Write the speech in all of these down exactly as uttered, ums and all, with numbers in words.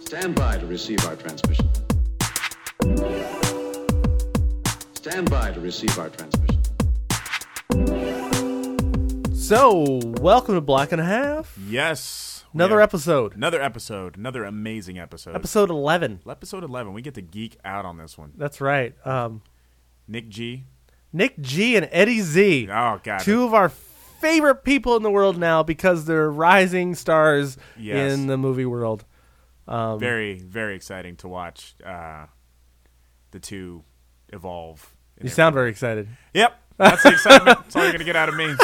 Stand by to receive our transmission. Stand by to receive our transmission. So, welcome to Black and a Half. Yes. Another episode. Another episode. Another amazing episode. Episode eleven. Episode eleven. We get to geek out on this one. That's right. Um, Nick G. Nick G and Eddie Z. Oh, God. Two of our favorite people in the world now because they're rising stars Yes. in the movie world. Um, Very, very exciting to watch uh, the two evolve. in you their- sound very excited. Yep. That's the excitement. That's all you're going to get out of me.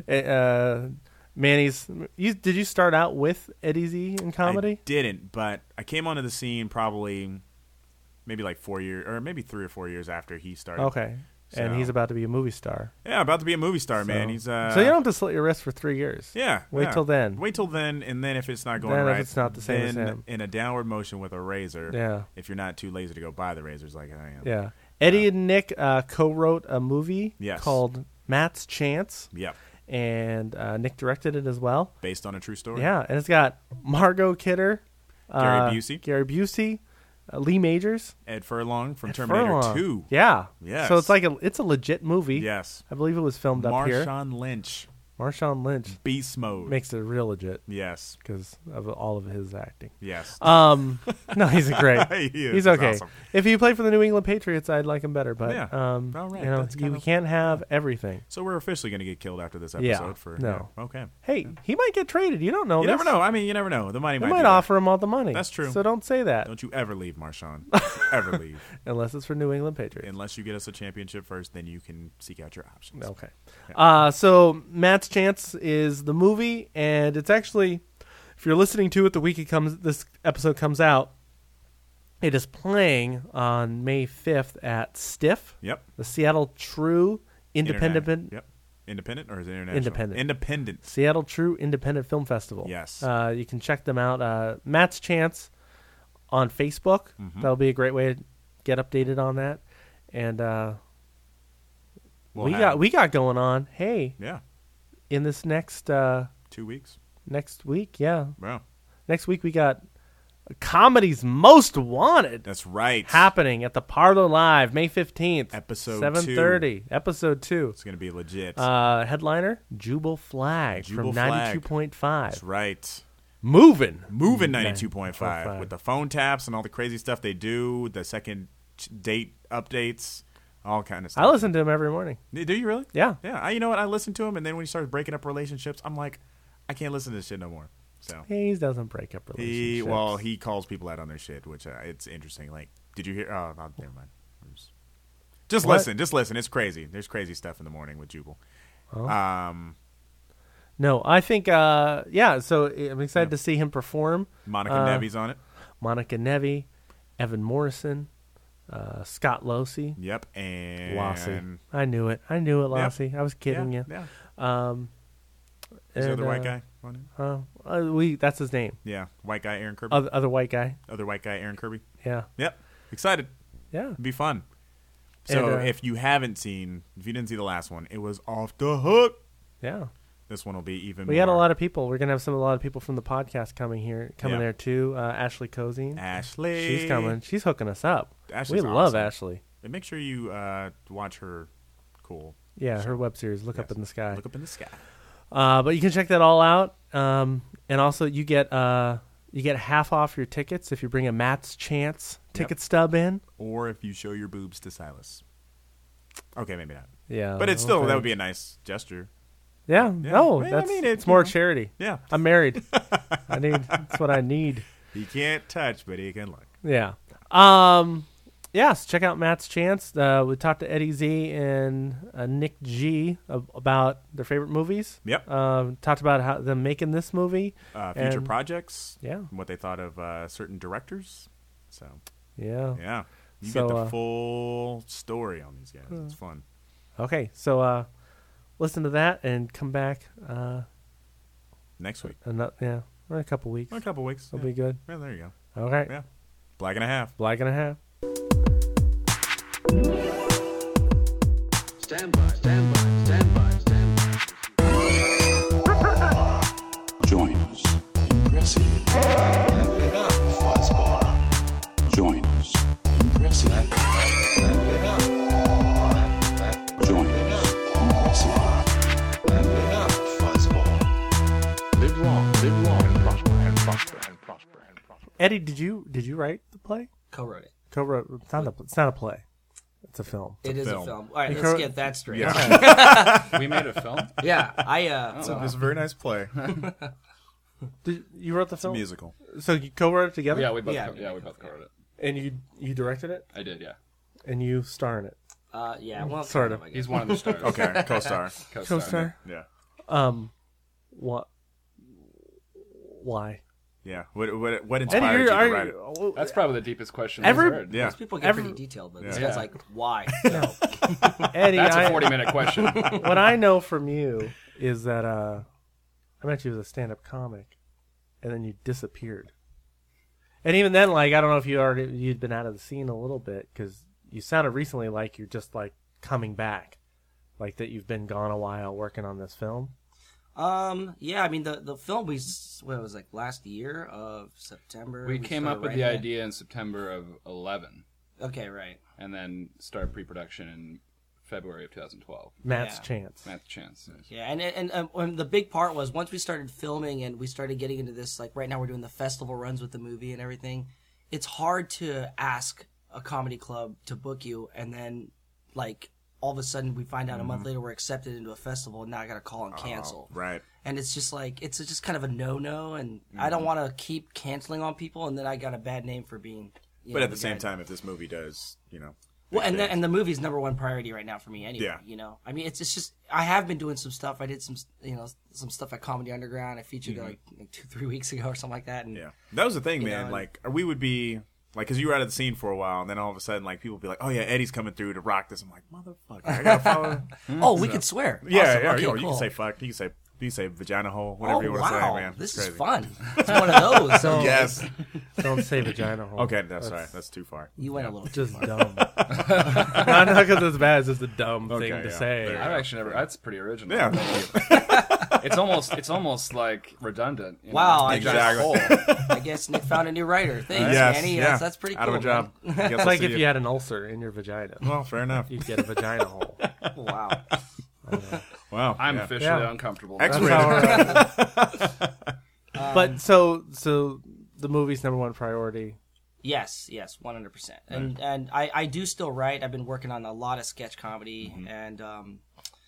Uh, Manny's. You, did you start out with Eddie Z in I comedy? didn't, but I came onto the scene probably maybe like four years, or maybe three or four years after he started. Okay. And So- he's about to be a movie star. Yeah, about to be a movie star, man. So- He's uh, so you don't have to slit your wrist for three years. Yeah. Wait yeah. till then. Wait till then, and then if it's not going Then if right, it's not the same as then him. in a downward motion with a razor. Yeah. If you're not too lazy to go buy the razors like I am. Yeah. Eddie and Nick uh, co-wrote a movie Yes. called Matt's Chance, Yep. and uh, Nick directed it as well. Based on a true story. Yeah, and it's got Margot Kidder, Gary uh, Busey. Gary Busey, uh, Lee Majors, Ed Furlong from Ed Terminator Furlong. two. Yeah. Yes. So it's like a it's a legit movie. Yes. I believe it was filmed up here. Marshawn Lynch. Marshawn Lynch Beast mode. makes it real legit yes. because of all of his acting. Yes. Um, no, he's a great. He is. He's He's okay. awesome. If he played for the New England Patriots, I'd like him better. But Yeah. um, All right. you know, That's you kind of- can't have everything. So we're officially going to get killed after this episode. Yeah. For No. yeah. Okay. Hey, he might get traded. You don't know. You this. never know. I mean, you never know. The money They might, might do that. offer him all the money. That's true. So don't say that Don't you ever leave, Marshawn. ever leave. unless it's for New England Patriots. Unless you get us a championship first, then you can seek out your options. Okay. Uh, so Matt's Chance is the movie, and it's actually, if you're listening to it the week it comes, this episode comes out, it is playing on May fifth at STIFF, Yep. the Seattle True Independent Internet. Yep. Independent or is it international? Independent. Independent. Seattle True Independent Film Festival. Yes. Uh, you can check them out. Uh, Matt's Chance on Facebook. Mhm. That'll be a great way to get updated on that. And uh, We'll we have- got we got going on. Hey, Yeah. in this next uh, Two weeks. next week, yeah, Wow. next week we got Comedy's Most Wanted That's right. happening at the Parlor Live May fifteenth, Episode seven thirty, episode two. It's going to be legit. Uh, headliner Jubal Flag Jubal from Flag. ninety-two point five. That's right. Moving. Moving ninety-two point five ninety-two point five. with the phone taps and all the crazy stuff they do, the second ch- date updates, all kind of stuff. I listen to him every morning. Do you really? Yeah. Yeah. I, you know what? I listen to him, and then when he starts breaking up relationships, I'm like, I can't listen to this shit no more. So He doesn't break up relationships. he, well, he calls people out on their shit, which uh, it's interesting. Like, did you hear? Oh, no, never mind. Just- Just What? listen. Just listen. It's crazy. There's crazy stuff in the morning with Jubal. Oh. Um, No, I think, uh, yeah, so I'm excited Yeah. to see him perform. Monica Uh, Nevi's on it. Monica Nevi, Evan Morrison, uh, Scott Losey. Yep. And Lossie. I knew it. I knew it, Yep. Lossie. I was kidding yeah, you. Yeah. Um, Is the and, other white uh, guy on it? Uh, uh, we, that's his name. Yeah. White guy, Aaron Kirby. Other, other white guy. Other white guy, Aaron Kirby. Yeah. Yep. Excited. Yeah. It'd be fun. So And, uh, if you haven't seen, if you didn't see the last one, it was off the hook. Yeah. This one will be even We more. got a lot of people. We're going to have some a lot of people from the podcast coming here, coming Yeah. there too. Uh, Ashley Cozine. Ashley. She's coming. She's hooking us up. Ashley's we love awesome. Ashley. And make sure you uh, watch her cool. Yeah, her web series, Look Up Yes. in the Sky. Look up in the sky. Uh, but you can check that all out. Um, and also you get uh, you get half off your tickets if you bring a Matt's Chance ticket stub in. Or if you show your boobs to Silas. Okay, maybe not. Yeah. But it's still, okay. that would be a nice gesture. Yeah. Yeah. No, I mean, that's I mean, it's it- more you know. charity. Yeah. I'm married. I need that's what I need. He can't touch, but he can look. Yeah. Um yeah, so check out Matt's Chance. Uh, we talked to Eddie Z and uh, Nick G ab- about their favorite movies. Yep. Um, talked about how them making this movie. Uh, future And- projects. Yeah. What they thought of uh, certain directors. So, Yeah. yeah. You So, get the uh, full story on these guys. It's fun. Okay. So uh, listen to that and come back. Uh, Next week. another, yeah, in a couple weeks. In a couple weeks. It'll yeah. be good. Yeah, there you go. Okay. Yeah. Black and a half. Black and a half. Stand by, stand by, stand by, stand by. Join us. Impressive. Fuzzball. Join us. Impressive. Join us. Impressive. Live long, live long, and prosper, and prosper, and prosper, and prosper. Eddie, did you did you write the play? Co-wrote it. Co-wrote. It's not a. It's not a play. It's a film. It is film. a film. All right, You let's co- get that straight. Yeah. We made a film. Yeah, I uh, It's a, it's a very nice play. Did, you wrote the It's a film. musical. So you co-wrote it together. Yeah, we both. Yeah, co- we yeah, made we it both covered it. And you you directed it, I did. Yeah. and you star in it. uh, yeah, well, Sort kind of. I guess. He's one of the stars. Okay, co-star. Co-star. Co-star. Yeah. Um, what? Why? Yeah. What what what Eddie, inspired you're, you to are, write it? oh, That's probably the deepest question Every- I've heard. Yeah. Most people get Every- pretty detailed, but this Yeah. guy's like, why? Eddie. That's I, a forty-minute question. what I know from you is that uh, I met you as a stand-up comic, and then you disappeared. And even then, like, I don't know if you already you'd been out of the scene a little bit, because you sounded recently like you're just like coming back, like that you've been gone a while working on this film. Um, yeah, I mean the the film we s- what was it, like last year of September. We came started up with the writing it. idea in September of eleven, Okay, right. and then started pre-production in February of twenty twelve. Matt's Yeah. chance. Math chance. Yeah, and and, and um, the big part was once we started filming and we started getting into this, like right now we're doing the festival runs with the movie and everything. It's hard to ask a comedy club to book you, and then like all of a sudden we find out a month later we're accepted into a festival, and now I got to call and cancel. Oh, right. And it's just like it's just kind of a no no, and I Mm-hmm. don't want to keep canceling on people, and then I got a bad name for being. You But know, at the same guy- time, if this movie does, you know. well, and the, things- and the movie's number one priority right now for me anyway. Yeah. You know, I mean, it's it's just I have been doing some stuff. I did some you know some stuff at Comedy Underground. I featured there like, like two three weeks ago or something like that. And Mm-hmm. Yeah, that was the thing, You man. know, like, we would be like, because you were out of the scene for a while, and then all of a sudden, like, people would be like, "Oh yeah, Eddie's coming through to rock this." I'm like, "Motherfucker, I gotta follow." oh, we could swear. yeah, Awesome. yeah. Okay, or you cool. can say fuck. You can say you can say vagina hole, whatever Oh you want to wow, say, man. this It's is crazy. fun. It's one of those. So Yes. Don't say vagina hole. Okay, that's right. That's too far. you went a little. Just dumb. Not not because it's bad. It's just a dumb Okay, thing to yeah. say. There you I've actually never. That's pretty original. Yeah, thank you. It's almost. It's almost like redundant. you know? Wow, I Exactly. Hole. I guess Nick found a new writer. Thanks, Yes, Manny. yeah. That's, that's pretty cool. Out of a job. man. Guess It's I'll like see if you had an ulcer in your vagina, Well, fair enough. you'd get a vagina hole. Wow. Wow. I'm yeah. officially Yeah. uncomfortable. That's X-rated. how our, uh, but so so the movie's number one priority. Yes, yes, one hundred percent. And and I, I do still write. I've been working on a lot of sketch comedy Mm-hmm. and um,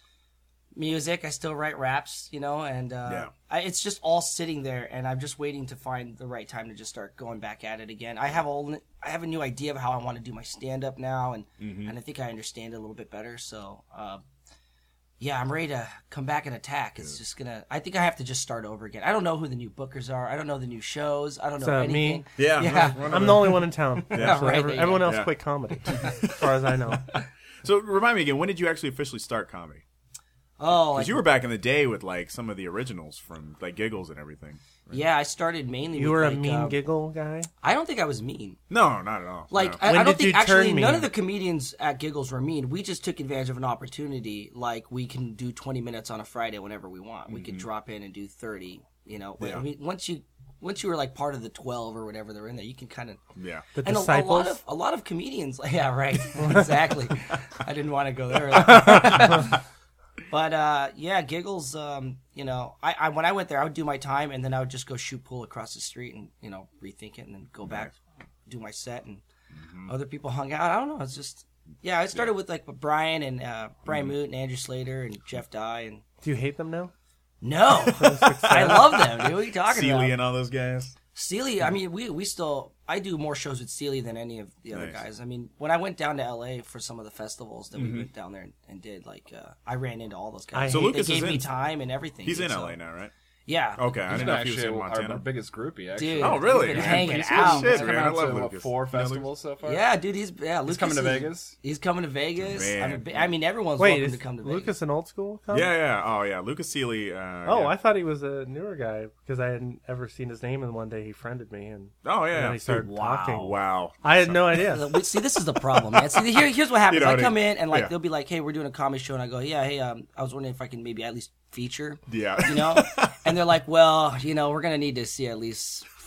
music. I still write raps, you know, and uh, Yeah. I, it's just all sitting there, and I'm just waiting to find the right time to just start going back at it again. I have all I have a new idea of how I want to do my stand up now, and Mm-hmm. and I think I understand it a little bit better. So. Uh, Yeah, I'm ready to come back and attack. It's just gonna. I think I have to just start over again. I don't know who the new bookers are. I don't know the new shows. I don't know So, anything. me? Yeah. Yeah. one of I'm the only one in town. Yeah. Actually, Right, Every- there you everyone go. else Yeah. quit comedy, as far as I know. So remind me again, when did you actually officially start comedy? Oh, Because like, you were back in the day with like some of the originals from like Giggles and everything. yeah, I started mainly. You with, were a like, mean um, giggle guy. I don't think I was mean. No, not at all. Like no. I, When I don't did you think actually turn none mean? of the comedians at Giggles were mean. We just took advantage of an opportunity. Like we can do twenty minutes on a Friday whenever we want. We could drop in and do thirty. You know, Mm-hmm. Yeah. I mean, once you once you were like part of the twelve or whatever they're in there, you can kind of. yeah. The And a, a disciples. lot of a lot of comedians, yeah, right, exactly. I didn't want to go there, but uh, yeah, Giggles. Um, you know, I, I when I went there, I would do my time, and then I would just go shoot pool across the street, and you know, rethink it, and then go back, do my set, and Mm-hmm. other people hung out. I don't know. It's just yeah. I started with like Brian and uh, Brian Mm-hmm. Moot and Andrew Slater and Jeff Dye, and Do you hate them now? no, I love them, dude. What are you talking Seeley about? and all those guys. Seeley, I mean, we we still. I do more shows with Seeley than any of the other Nice. guys. I mean, when I went down to L A for some of the festivals that we went down there and, and did, like, uh, I ran into all those I guys. So they, Lucas they is gave me in- time and everything. He's dude, in so- L A now, right? Yeah. Okay, I He's didn't been know if he was actually in our, Montana. our biggest groupie, actually. Dude, Oh, really? He's been Yeah. hanging He's out. shit, He's man. come I out love to, what, Lucas. four Yeah, Lucas- festivals so far. Yeah, dude. He's yeah. Lucas He's coming to is- Vegas. He's coming to Vegas. I Man. mean, I mean, everyone's Wait, welcome is to come to Vegas. Lucas an old school? Comic? Yeah, yeah. Oh, yeah. Lucas Seeley. Uh, Oh, yeah. I thought he was a newer guy because I hadn't ever seen his name, and one day he friended me, and, Oh, and yeah. then he started Dude, talking. Wow. I had no idea. Uh, See, this is the problem, man. See, here, here's what happens. You know I what I come mean? in and like Yeah. they'll be like, "Hey, we're doing a comedy show," and I go, "Yeah, hey, um, I was wondering if I can maybe at least feature." Yeah. You know, and they're like, "Well, you know, we're gonna need to see at least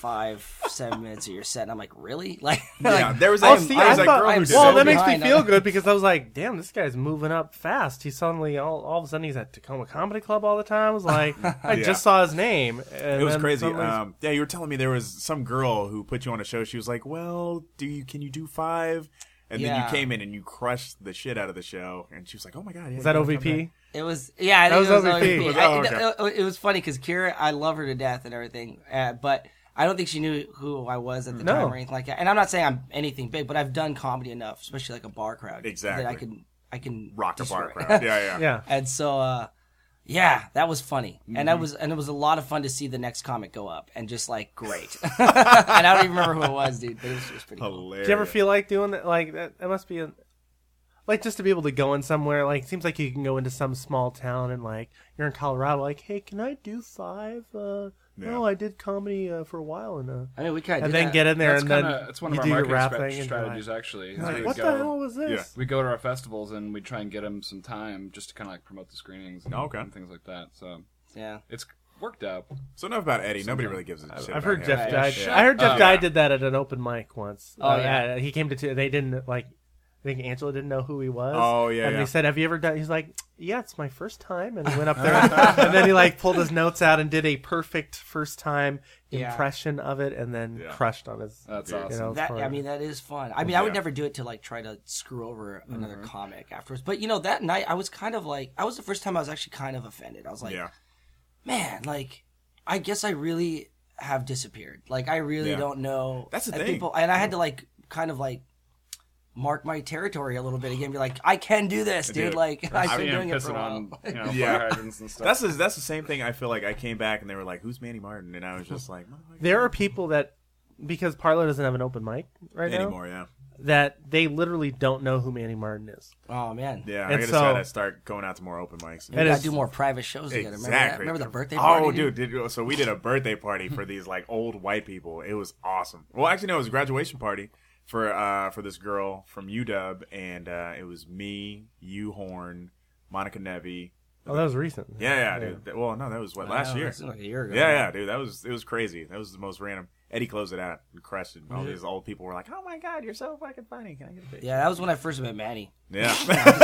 five, seven minutes of your set. And I'm like, really? Like, Yeah, like, there was Oh, that, see, there was I that thought- girl who I'm did so Well, it. that makes me behind. feel good because I was like, damn, this guy's moving up fast. He suddenly, all, all of a sudden, he's at Tacoma Comedy Club all the time. I was like, I Yeah. just saw his name. And It was then crazy. suddenly- Um, yeah, you were telling me there was some girl who put you on a show. She was like, "Well, do you can you do five?" And then Yeah. you came in and you crushed the shit out of the show. And she was like, "Oh my god, yeah, Is that you O V gotta come P? back." It was, yeah, I That think was it was O V P. O V P. Oh, I- okay. it, it was funny because Kira, I love her to death and everything, uh, but I don't think she knew who I was at the No. time or anything like that. And I'm not saying I'm anything big, but I've done comedy enough, especially like a bar crowd, Exactly. that I can, I can Rock the bar destroy. crowd. Yeah, yeah, Yeah. And so, uh, yeah, that was funny, Mm-hmm. and that was, and it was a lot of fun to see the next comic go up, and just like great. And I don't even remember who it was, dude, but it was, it was pretty cool. Hilarious. Do you ever feel like doing that? Like, that, that must be a, like, just to be able to go in somewhere. Like, it seems like you can go into some small town and, like, you're in Colorado. Like, hey, can I do five? Uh, Yeah. No, I did comedy uh, for a while. And, uh, I mean, we kind of and did then that. get in there That's and kind then of it's one you of do our your marketing rap stra- thing. And strategies, you're actually. like, is like, we what go, the hell was this? Yeah. We go to our festivals and we try and get them some time just to kind of like promote the screenings and, Oh, okay. and things like that. So Yeah. it's worked out. So enough about Eddie. Nobody really gives a shit. I've about heard him. Jeff Yeah, Dye. shut I heard Jeff up. Dye did that at an open mic once. Oh, Uh, yeah. He came to. T- they didn't like. I think Angela didn't know who he was. Oh, yeah, And yeah. they said, "Have you ever done?" He's like, "Yeah, it's my first time." And he went up there, and then he like pulled his notes out and did a perfect first time Yeah. impression of it, and then Yeah. crushed on his. That's Yeah. awesome. You know, That for- I mean, that is fun. I mean, I would Yeah. never do it to like try to screw over another Mm-hmm. comic afterwards. But you know, that night I was kind of like, I was the first time I was actually kind of offended. I was like, Yeah. man, like, I guess I really have disappeared. Like, I really Yeah. don't know. That's the and thing. People, and I had to like, kind of like, mark my territory a little bit again. Be like, I can do this, dude. Dude. Like, I I've see been him doing it for pissing a on while. you know, Yeah. fire hydrants and stuff. That's the, that's the same thing. I feel like I came back and they were like, "Who's Manny Martin?" And I was just like, "Motherfucker." There are people that, because Parlo doesn't have an open mic right now, anymore. Yeah, that they literally don't know who Manny Martin is. Oh man, yeah. And I gotta so- try to start going out to more open mics. we It gotta is- do more private shows together. Remember that? Exactly. Remember the birthday party? Oh, dude, did, so we did a birthday party for these like old white people. It was awesome. Well, actually, no, it was a graduation party for uh for this girl from U W, and uh, it was me, you Horn, Monica Nevi. Oh, that was recent. Yeah, yeah, dude. That- Well, no, that was what last Wow, year. that seemed like a year ago. Yeah, yeah, dude. That was it was crazy. That was the most random. Eddie closed it out and crushed it. All these old people were like, "Oh my god, you're so fucking funny. Can I get a picture?" Yeah, that was when I first met Manny. Yeah.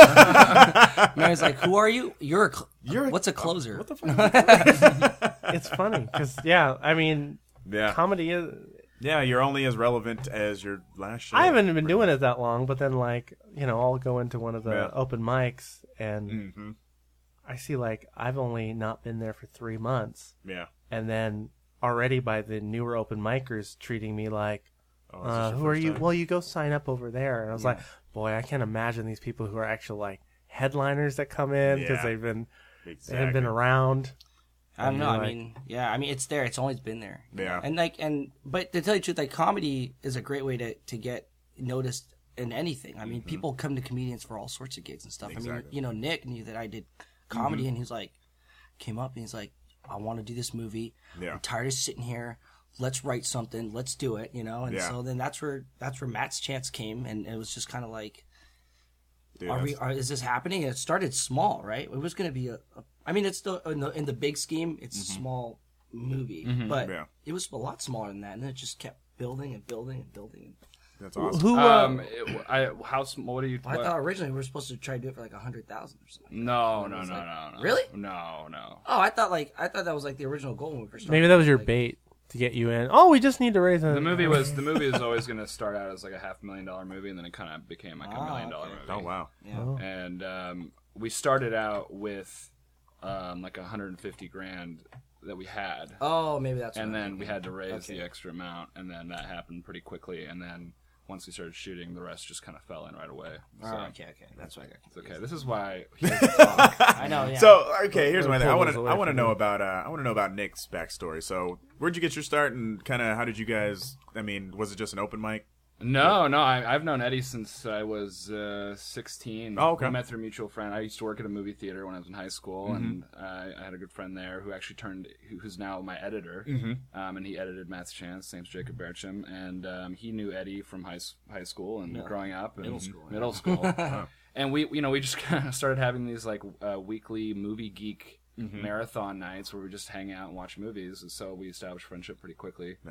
Manny's like, "Who are you? You're a. Cl- You're a- what's a closer?" What the fuck? It's funny because yeah, I mean, Yeah. comedy is. Yeah, you're only as relevant as your last show. I haven't been doing it that long, but then like you know, I'll go into one of the Yeah. open mics and Mm-hmm. I see like I've only not been there for three months, Yeah. and then already by the newer open micers treating me like, Oh, is this uh, your who are first you? time? Well, you go sign up over there, and I was like, boy, I can't imagine these people who are actual like headliners that come in because Yeah. they've been they Exactly. haven't been around. I don't And know. you're I like- mean, yeah. I mean, it's there. It's always been there. Yeah. And like, and but to tell you the truth, like, comedy is a great way to to get noticed in anything. I mean, people come to comedians for all sorts of gigs and stuff. I mean, Exactly. you know, Nick knew that I did comedy, and he's like, came up and he's like, I want to do this movie. Yeah. I'm tired of sitting here. Let's write something. Let's do it. You know. And Yeah. so then that's where that's where Matt's chance came, and it was just kind of like. Dude, Are we? that's- Are, is this happening? And it started small, right? It was going to be a, a. I mean, it's still in the in the big scheme. It's a small movie, but Yeah. it was a lot smaller than that, and then it just kept building and building and building. That's awesome. Who? Uh, Um, it, I how sm- what do you? I what- thought originally we were supposed to try to do it for like a hundred thousand or something. No, no, no, no, no. Really? No, no. Oh, I thought like I thought that was like the original goal when we first started. maybe that was your Like, bait to get you in. Oh, we just need to raise a. The movie was the movie was always going to start out as like a half million dollar movie, and then it kind of became like a Ah, million dollar okay. movie. Oh wow. Yeah. Oh. And um, we started out with um, like a hundred and fifty grand that we had, Oh, maybe that's. and what I'm then we thinking. had to raise Okay. the extra amount, and then that happened pretty quickly, and then once we started shooting, the rest just kind of fell in right away. So Oh, okay, okay, that's why I got it's confused. okay. This is why he doesn't talk. I know. Yeah. So okay, here's Pull my thing. I want those to away I want to from know you. about uh, I want to know about Nick's backstory. So where'd you get your start, and kind of how did you guys? I mean, was it just an open mic? No, no, I, I've known Eddie since I was uh, sixteen. Oh, okay. We met through a mutual friend. I used to work at a movie theater when I was in high school, Mm-hmm. and uh, I had a good friend there who actually turned, who, who's now my editor, Mm-hmm. um, and he edited Matt's Chance. His name's Jacob Bertram, and um, he knew Eddie from high s- high school and growing up, and Middle school, yeah. middle school. And we, you know, we just kind of started having these like uh, weekly movie geek Mm-hmm. marathon nights where we just hang out and watch movies, and so we established friendship pretty quickly. Nice.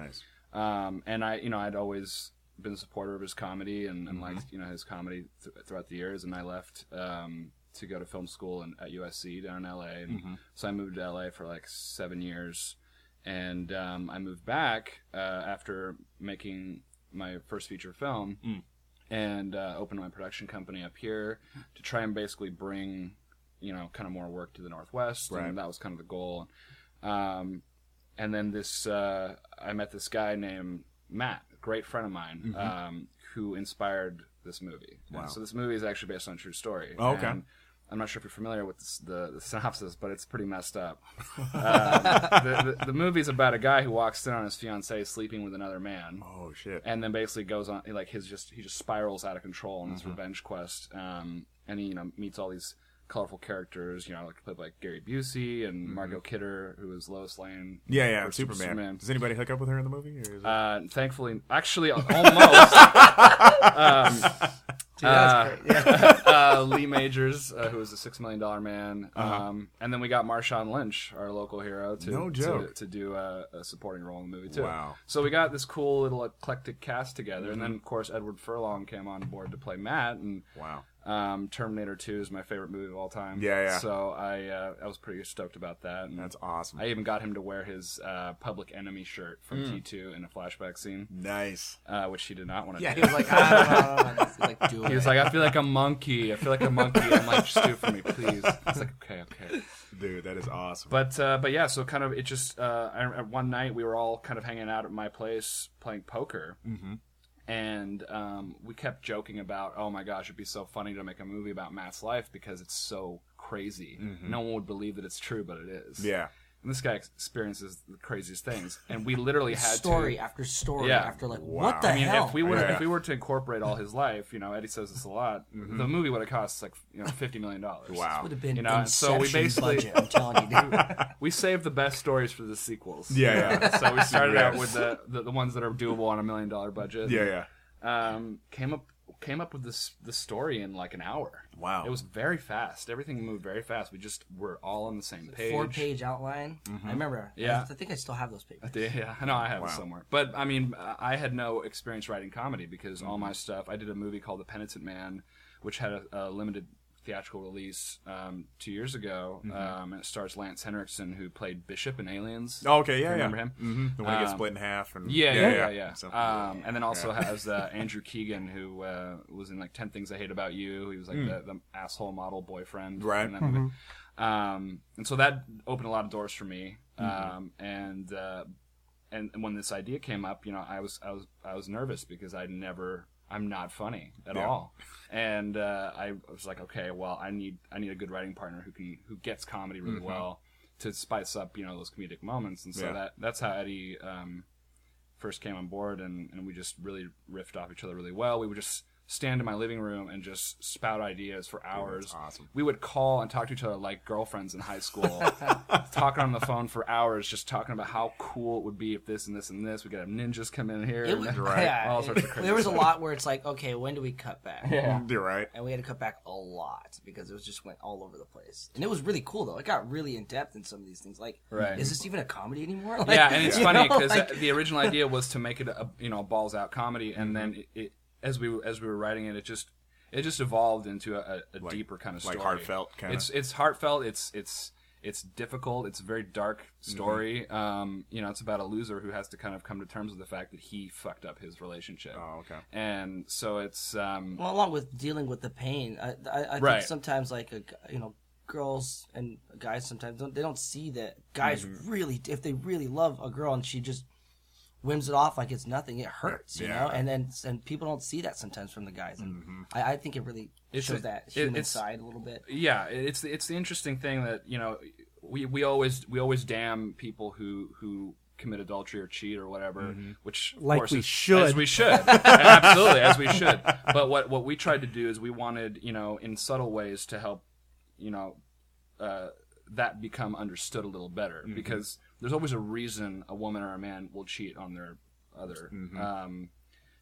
Um, and I, you know, I'd always been a supporter of his comedy and, and liked, you know, his comedy th- throughout the years. And I left um, to go to film school in, at U S C down in L A. And Mm-hmm. so I moved to L A for like seven years. And um, I moved back uh, after making my first feature film Mm. and uh, opened my production company up here to try and basically bring, you know, kind of more work to the Northwest. Right. And that was kind of the goal. Um, and then this, uh, I met this guy named Matt, a great friend of mine, Mm-hmm. um, who inspired this movie. Wow. And so this movie is actually based on a true story. Oh, okay. And I'm not sure if you're familiar with this, the, the synopsis, but it's pretty messed up. um, the, the, the movie's about a guy who walks in on his fiancée sleeping with another man. Oh shit. And then basically goes on, like his just he just spirals out of control on his Mm-hmm. revenge quest. Um, and he, you know, meets all these colorful characters, you know, like played by Gary Busey and Mm-hmm. Margot Kidder, who was Lois Lane. Yeah, yeah, for Superman. Superman. Does anybody hook up with her in the movie? Or is it... Uh, thankfully, actually, almost. um, Dude, that's uh, great. Yeah. uh, Lee Majors, uh, who was a six million dollar man, Uh-huh. um, and then we got Marshawn Lynch, our local hero, to No to, joke. to do a, a supporting role in the movie too. Wow. So we got this cool little eclectic cast together, Mm-hmm. and then of course Edward Furlong came on board to play Matt, and Wow. um, Terminator two is my favorite movie of all time. Yeah, yeah. So I uh, I was pretty stoked about that. And That's awesome. I even got him to wear his uh, Public Enemy shirt from T two in a flashback scene, Nice. uh, which he did not want to Yeah, do. he was like, I don't know, I don't know. He's like, do it. He was like, I feel like a monkey. I feel like a monkey. I'm like, just do it for me, please. It's like, okay, okay. Dude, that is awesome. But uh, but yeah, so kind of it just uh, I, one night we were all kind of hanging out at my place playing poker, Mm-hmm. and um, we kept joking about, oh my gosh, it'd be so funny to make a movie about Matt's life because it's so crazy. No one would believe that it's true, but it is. Yeah. And this guy experiences the craziest things, and we literally had story to. after story Yeah. after like, Wow. what the I mean, hell? if we were Yeah. if we were to incorporate all his life, you know, Eddie says this a lot. The movie would have cost like you know fifty million dollars. Wow. would have been You know, so we Inception basically- budget, I'm telling you, dude. We saved the best stories for the sequels. Yeah, yeah. So we started out Yes. with the, the the ones that are doable on a million dollar budget. Yeah, yeah. Um, came up came up with this the story in like an hour. Wow. It was very fast. Everything moved very fast. We just were all on the same page. Four page outline. I remember. Yeah. I, I think I still have those papers. Yeah, I know I have Wow. it somewhere. But I mean, I had no experience writing comedy because all Mm-hmm. my stuff. I did a movie called The Penitent Man, which had a, a limited theatrical release um, two years ago, Mm-hmm. um, and it stars Lance Henriksen, who played Bishop in Aliens. Oh, okay, yeah, Remember yeah. him? Mm-hmm. The one that gets Um, split in half. And Yeah, yeah, yeah, yeah. So- Um, and then also Yeah. has uh, Andrew Keegan, who uh, was in like Ten Things I Hate About You. He was like the, the asshole model boyfriend Hmm. Right. in that movie. Um, and so that opened a lot of doors for me. Mm-hmm. Um, and uh, and when this idea came up, you know, I was I was I was nervous because I'd never. I'm not funny at Yeah. all, and uh, I was like, okay, well, I need I need a good writing partner who can who gets comedy really well to spice up, you know, those comedic moments. And so Mm-hmm. Yeah. that that's how Eddie um, first came on board, and, and we just really riffed off each other really well. We would just stand in my living room and just spout ideas for hours. awesome. We would call and talk to each other like girlfriends in high school, talking on the phone for hours, just talking about how cool it would be if this and this and this. We could have ninjas come in here. It and was, Right. yeah, All it- sorts of crazy there was a stuff. lot where it's like, okay, when do we cut back? Yeah. You're right. And we had to cut back a lot because it was just went all over the place. And it was really cool though. It got really in depth in some of these things. Like, Right. is this even a comedy anymore? Like, Yeah, and it's you funny know, because like- the original idea was to make it a you know a balls out comedy, and then it, it as we as we were writing it, it just it just evolved into a, a Like- deeper kind of like story. heartfelt kinda? It's it's heartfelt. It's it's it's difficult. It's a very dark story. Um, you know, it's about a loser who has to kind of come to terms with the fact that he fucked up his relationship. Oh, okay. And so it's um, Well, along with dealing with the pain, I, I, I Right. think sometimes like a, you know, girls and guys sometimes don't they don't see that guys Mm-hmm. really if they really love a girl and she just whims it off like it's nothing, it hurts, you Yeah. know, and then and people don't see that sometimes from the guys, and I, I think it really It's shows a- that it- human it's- side a little bit. yeah, it's it's the interesting thing that you know we, we always we always damn people who who commit adultery or cheat or whatever, which of Like course we is- should. as we should, absolutely as we should. But what what we tried to do is we wanted you know in subtle ways to help you know uh, that become understood a little better because there's always a reason a woman or a man will cheat on their other. Um,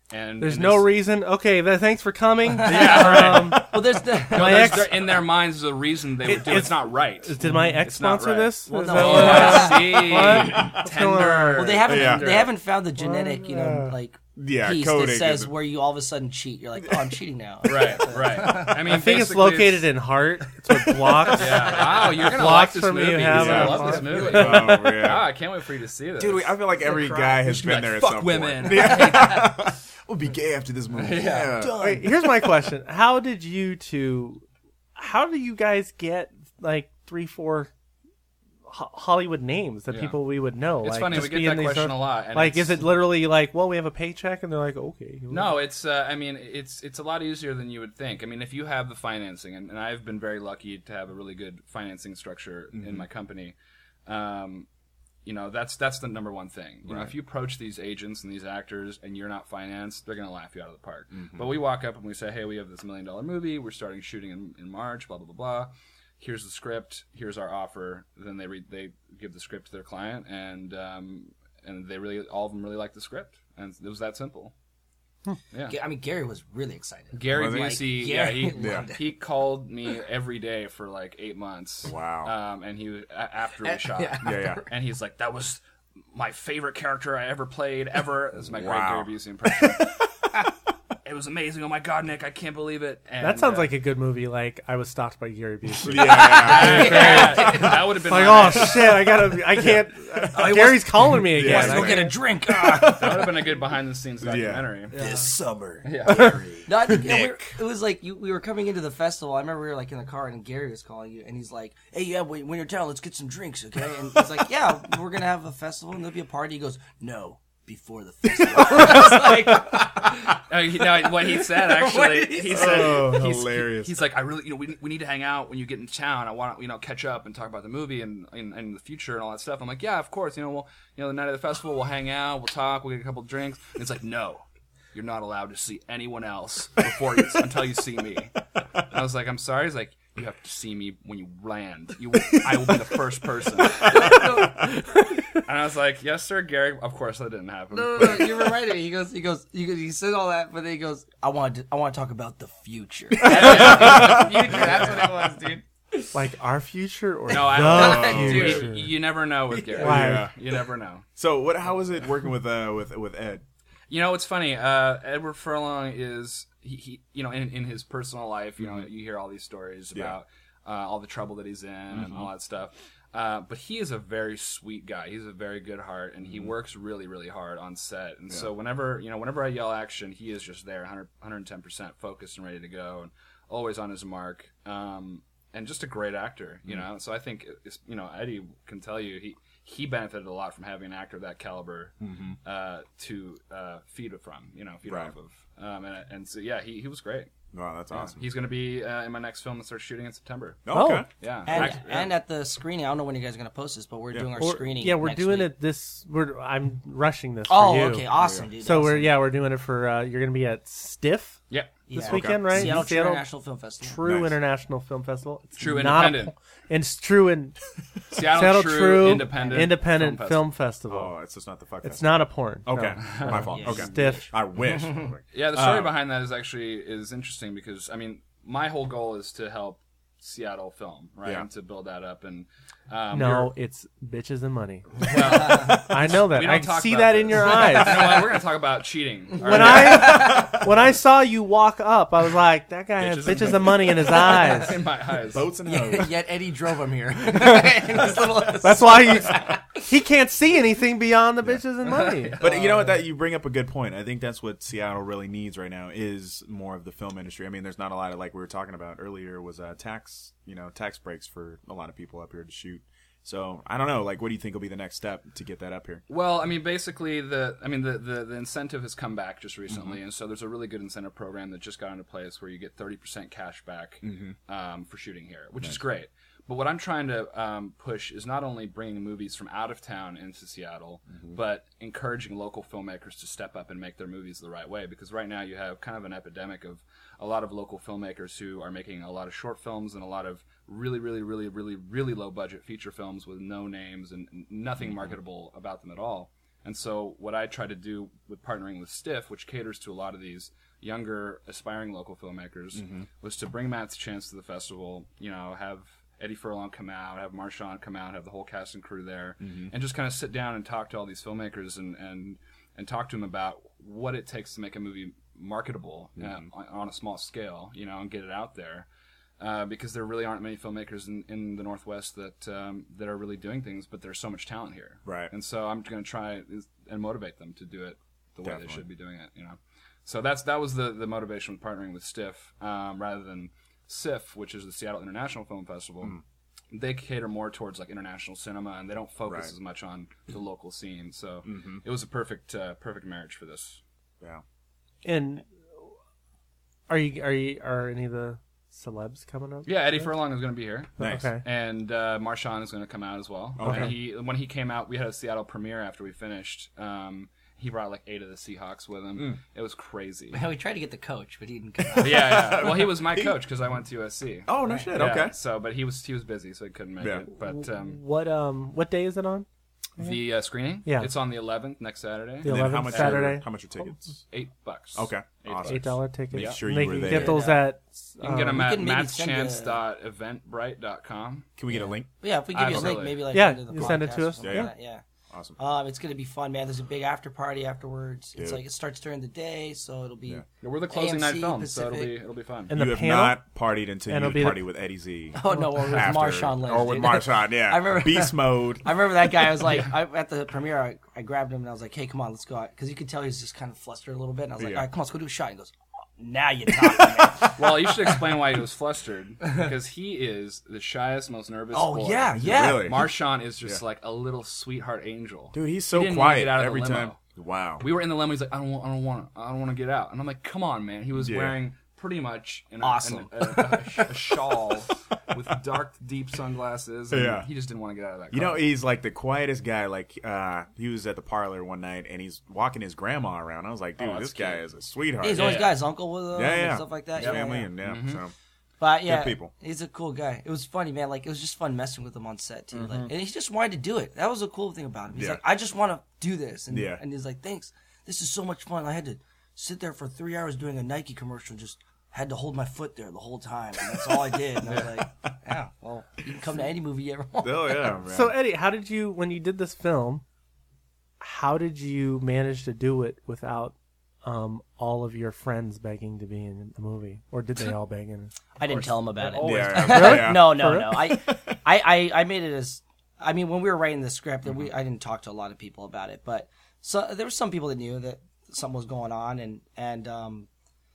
And There's and no this- reason. Okay, th- thanks for coming. Yeah, Um, Well, there's the. No, My there's- ex- there- in their minds, there's a reason they would It- do it. it's- It's not right. did my ex It's not sponsor right. this? Well, Is no. that Oh, what- I see. What's going on? Tender. Well, they haven't. Yeah. They haven't found the genetic, you know, Uh, like Yeah, piece coding that says is- where you all of a sudden cheat. You're like, oh, I'm cheating now. Right, right. I mean, I think it's basically located in heart. It's what blocks. Yeah. Wow, you're gonna Blocks like this from movie. you You're have gonna it. love this movie. Oh, Wow, yeah. I can't wait for you to see this. Dude, we- I feel like every cry. guy You has should be been like, there at fuck some women. point. Yeah. We'll be gay after this movie. Yeah. Wait, here's my question: How did you two? How do you guys get like three, four Ho- Hollywood names that Yeah. people we would know? It's like, funny, just we get be that in these question sort- a lot, and Like, is it's- it literally like, well, we have a paycheck, and they're like, okay. No, it's. Uh, I mean, it's it's a lot easier than you would think. I mean, if you have the financing, and, and I've been very lucky to have a really good financing structure in my company. Um, you know, that's that's the number one thing. You know, if you approach these agents and these actors and you're not financed, they're going to laugh you out of the park. But we walk up and we say, hey, we have this million dollar movie. We're starting shooting in, in March. Blah blah blah blah. Here's the script. Here's our offer. Then they read. They give the script to their client, and um, and they really all of them really like the script, and it was that simple. Yeah. I mean, Gary was really excited. Gary Was he? Busey, Like, yeah, Gary he loved it. he called me every day for like eight months. Wow. Um, and he was a- after we shot, Yeah. Yeah, yeah. and he's like, "That was my favorite character I ever played ever." This is my Wow. great Gary Busey impression. It was amazing. Oh my god, Nick, I can't believe it. And, that sounds uh, like a good movie. Like, I was stalked by Gary Busey. Yeah, yeah, yeah, that would have been Like, my oh shit, I gotta, I can't. uh, Gary's calling me again. Let's Yeah. go I- get a drink. Ah. that would have been a good behind the scenes documentary. This summer. Yeah. No, I think we were- it was like you, we were coming into the festival. I remember we were like in the car and Gary was calling you, and he's like, "Hey, yeah, when when you're in town, let's get some drinks, okay?" And he's like, "Yeah, we're gonna have a festival and there'll be a party." He goes, "No, before the festival." I was like, Uh, he, no, what he said actually, did he he say? said, Oh, he's, hilarious. He's like, I really, you know, we, we need to hang out when you get in town. I want to, you know, catch up and talk about the movie and, and and the future and all that stuff. I'm like, yeah, of course. You know, we'll, you know, the night of the festival, we'll hang out, we'll talk, we'll get a couple of drinks. And it's like, no, you're not allowed to see anyone else before you, until you see me. And I was like, I'm sorry. He's like, you have to see me when you land. You, I will be the first person. And I was like, yes, sir, Gary. Of course, that didn't happen. no, no, no, you reminded me. He goes, he goes, he goes, he said all that, but then he goes, "I want to, I want to talk about the future." Future, that's what it was, dude. Like our future or No, I the don't. future? Dude, you never know with Gary. Why? Yeah. You never know. So, what? How was it working with uh with with Ed? You know, it's funny. Uh, Edward Furlong is he, he you know, in, in his personal life, you know, you hear all these stories Yeah. about uh, all the trouble that he's in and all that stuff. Uh, but he is a very sweet guy. He's a very good heart, and he works really, really hard on set. And so whenever you know, whenever I yell action, he is just there, one hundred, one hundred ten percent focused and ready to go, and always on his mark. Um, and just a great actor, you know. So I think it's, you know, Eddie can tell you he. He benefited a lot from having an actor of that caliber uh, to uh, feed from, you know, feed Right. off of. Um, and, and so, yeah, he, he was great. Wow, that's awesome. He's going to be uh, in my next film that starts shooting in September. Oh, okay. Yeah. And, Act- and at the screening, I don't know when you guys are going to post this, but we're doing our Or- screening. yeah, we're next doing week. it this. We're I'm rushing this. Oh, for you. okay, awesome, dude. So awesome. we're yeah we're doing it for uh, you're gonna be at Stiff yeah. Yeah. this weekend, right? Seattle, Seattle International Film Festival. True Nice. International Film Festival. It's True not a Independent. po- and it's true in Seattle, Seattle True, True Independent, Independent Film Film Festival. Festival. Oh, it's just not the fuck. It's festival. not a porn. Okay, No. my fault. Yeah. Okay, Stiff. I wish. Yeah, the story Uh, behind that is actually is interesting because, I mean, my whole goal is to help Seattle film, right? Yeah. And to build that up. And um, No, it's bitches and money. well, I know that. we don't I talk see about that this. in your you eyes. know what? We're going to talk about cheating. All When right? I when I saw you walk up, I was like, that guy has Bitches and bitches and money in his eyes. in my eyes. Boats and hoes. Yet Eddie drove him here. In his little- That's why he he can't see anything beyond the bitches and money. But you know what? That you bring up a good point. I think that's what Seattle really needs right now is more of the film industry. I mean, there's not a lot of, like we were talking about earlier, was uh, tax, you know, tax breaks for a lot of people up here to shoot. So I don't know. Like, what do you think will be the next step to get that up here? Well, I mean, basically, the I mean, the, the, the incentive has come back just recently, and so there's a really good incentive program that just got into place where you get thirty percent cash back um, for shooting here, which is great. But what I'm trying to um, push is not only bringing movies from out of town into Seattle, but encouraging local filmmakers to step up and make their movies the right way. Because right now you have kind of an epidemic of a lot of local filmmakers who are making a lot of short films and a lot of really, really, really, really, really low budget feature films with no names and nothing marketable about them at all. And so what I try to do with partnering with Stiff, which caters to a lot of these younger, aspiring local filmmakers, Mm-hmm. was to bring Matt's Chance to the festival, you know, have Eddie Furlong come out, have Marshawn come out, have the whole cast and crew there, Mm-hmm. and just kind of sit down and talk to all these filmmakers and, and, and talk to them about what it takes to make a movie marketable Mm-hmm. uh, on, on a small scale, you know, and get it out there. Uh, because there really aren't many filmmakers in, in the Northwest that um, that are really doing things, but there's so much talent here. Right. And so I'm going to try and motivate them to do it the way Definitely. they should be doing it, you know. So that's that was the, the motivation with partnering with Stiff, um, rather than S I F, which is the Seattle International Film Festival. Mm. They cater more towards like international cinema, and they don't focus Right. Mm-hmm. as much on the local scene. So it was a perfect uh, perfect marriage for this. Yeah. And are you are you are any of the celebs coming up? Yeah, Eddie Furlong is going to be here. Nice. Okay. And uh, Marshawn is going to come out as well. Okay. And he, when he came out, we had a Seattle premiere after we finished. Um, he brought like eight of the Seahawks with him. Mm. It was crazy. We tried to get the coach, but he didn't come out. yeah, yeah. Well, he was my coach because I went to U S C. Oh no shit. Yeah, Okay. So, but he was he was busy, so he couldn't make Yeah. it. But um, What um what day is it on? the uh, screening, Yeah. it's on the eleventh next Saturday. The And then how eleventh much Saturday. Are, how much are tickets? Eight bucks. Okay. Eight Awesome. Eight dollar tickets. Make sure And they you were can there. get those at. You can get them um, at can maybe matts send chance a- dot eventbrite dot com. Can we get a link? Yeah, if we give you a Absolutely. link, maybe like Yeah, into the you send it podcast to or us. something Yeah, like that, yeah. Awesome. Um, it's gonna be fun, man. There's a big after party afterwards. It's Dude. like it starts during the day, so it'll be. Yeah. Yeah, we're the closing A M night C film, so it'll Pacific. be it'll be fun. And you the have panel. not partied until And you it'll be the- party with Eddie Z. Oh no, or with After- Marshawn Lynch. Or with dude. Marshawn, yeah. I remember- Beast mode. I remember that guy. I was like, I, at the premiere, I, I grabbed him and I was like, "Hey, come on, let's go out," because you could tell he was just kind of flustered a little bit. And I was like, Yeah. "All right, come on, let's go do a shot." And he goes, oh, "Now you're talking." Man. Well, you should explain why he was flustered because he is the shyest, most nervous. Oh boy. yeah, yeah. Really? Marshawn is just Yeah. like a little sweetheart angel. Dude, he's He so didn't wanna quiet get out of the every limo. time. Wow. We were in the limo. He's like, I don't want, I don't want, I don't want to get out. And I'm like, come on, man. He was Yeah. wearing pretty much an, Awesome. an, a, a, a shawl with dark, deep sunglasses. And Yeah. He just didn't want to get out of that. You car. know, he's like the quietest guy. Like, uh, he was at the parlor one night and he's walking his grandma around. I was like, dude, Oh, that's this guy cute. is a sweetheart. He's yeah, always Yeah. got his uncle with him yeah, and yeah. stuff like that. His Yeah, family yeah. and yeah. Mm-hmm. So But yeah, people. he's a cool guy. It was funny, man. Like it was just fun messing with him on set too. Mm-hmm. Like, and he just wanted to do it. That was a cool thing about him. He's Yeah. like, I just want to do this, and Yeah. and he's like, thanks. This is so much fun. I had to sit there for three hours doing a Nike commercial, and just had to hold my foot there the whole time, and that's all I did. And I was like, yeah, well, you can come to any movie you ever want. oh yeah. Man. So Eddie, how did you when you did this film? How did you manage to do it without um, all of your friends begging to be in the movie, or did they all beg in? I didn't tell him about it. Always. yeah, yeah, yeah. No, no, For no. I, I, I, I made it as. I mean, when we were writing the script, and we I didn't talk to a lot of people about it, but so there were some people that knew that something was going on, and and um,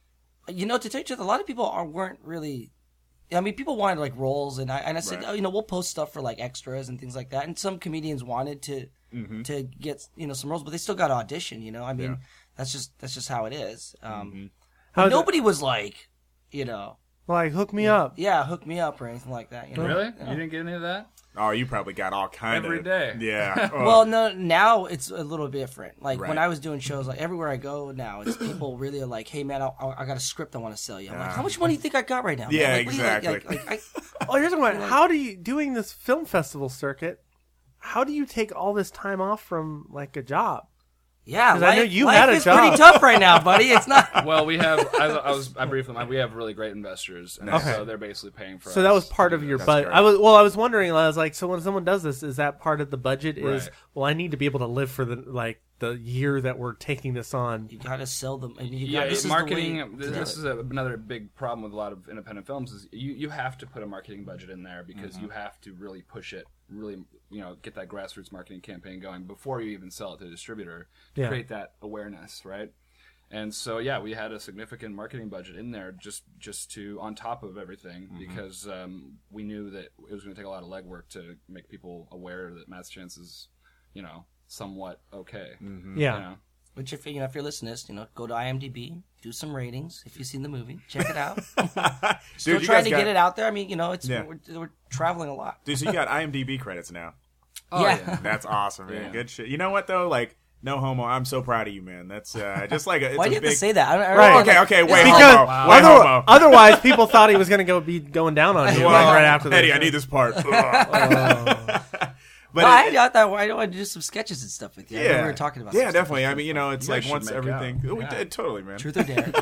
you know, to tell you the truth, a lot of people are weren't really. I mean, people wanted like roles, and I and I said, Right. oh, you know, we'll post stuff for like extras and things like that, and some comedians wanted to to get you know some roles, but they still got to audition. You know, I mean, Yeah. that's just that's just how it is. Um, How is it- nobody was like, you know. Like, hook me up. Yeah, hook me up or anything like that. You know? Really? Yeah. You didn't get any of that? Oh, you probably got all kind Every of day. Yeah. Oh. Well, no, now it's a little different. Like when Right. I was doing shows, like everywhere I go now, it's people really are like, "Hey, man, I, I got a script I want to sell you." I'm like, Yeah. "How much money do you think I got right now?" man?" Yeah, Like, what do you think? exactly. Like, like, I, Oh, here's one. How do you doing this film festival circuit? How do you take all this time off from like a job? yeah, 'Cause life, I know you life had a is job. pretty tough right now, buddy. It's not. Well, we have. I, I was. I briefly. We have really great investors, and Okay. so they're basically paying for. So us that was to part do of your this. budget. great. I was well. I was wondering. I was like, so when someone does this, is that part of the budget? Is Right. well, I need to be able to live for the like the year that we're taking this on. You gotta sell them, and you Yeah, got this marketing. Is the way this to do this it. is a, another big problem with a lot of independent films. Is you, you have to put a marketing budget in there because Mm-hmm. you have to really push it, really you know get that grassroots marketing campaign going before you even sell it to a distributor to Yeah. create that awareness, right? And so yeah, we had a significant marketing budget in there just just to on top of everything because um, we knew that it was going to take a lot of legwork to make people aware that Matt's Chance is, you know, somewhat okay. Yeah. You know? Which if you know if you're listening, to this, you know, go to IMDb, do some ratings. If you've seen the movie, check it out. Still Dude, you trying guys to got- get it out there. I mean, you know, it's Yeah. we're, we're traveling a lot. Dude, so you got IMDb credits now. Oh, yeah. yeah. That's awesome, man. Yeah. Good shit. You know what though? Like, no homo. I'm so proud of you, man. That's uh, just like a. It's Why a do you have big... to say that? I don't, I Right. don't Okay, okay. Wait, Because homo. Wait, other- homo. otherwise, people thought he was going to go be going down on you Well, like, right after this. Eddie, I need this part. But no, it- I, I thought I want to do some sketches and stuff with you. I know we were talking about. Yeah, some stuff. definitely. I mean, you know, it's You guys like should once make everything. out. We Yeah. did totally, man. Truth or dare?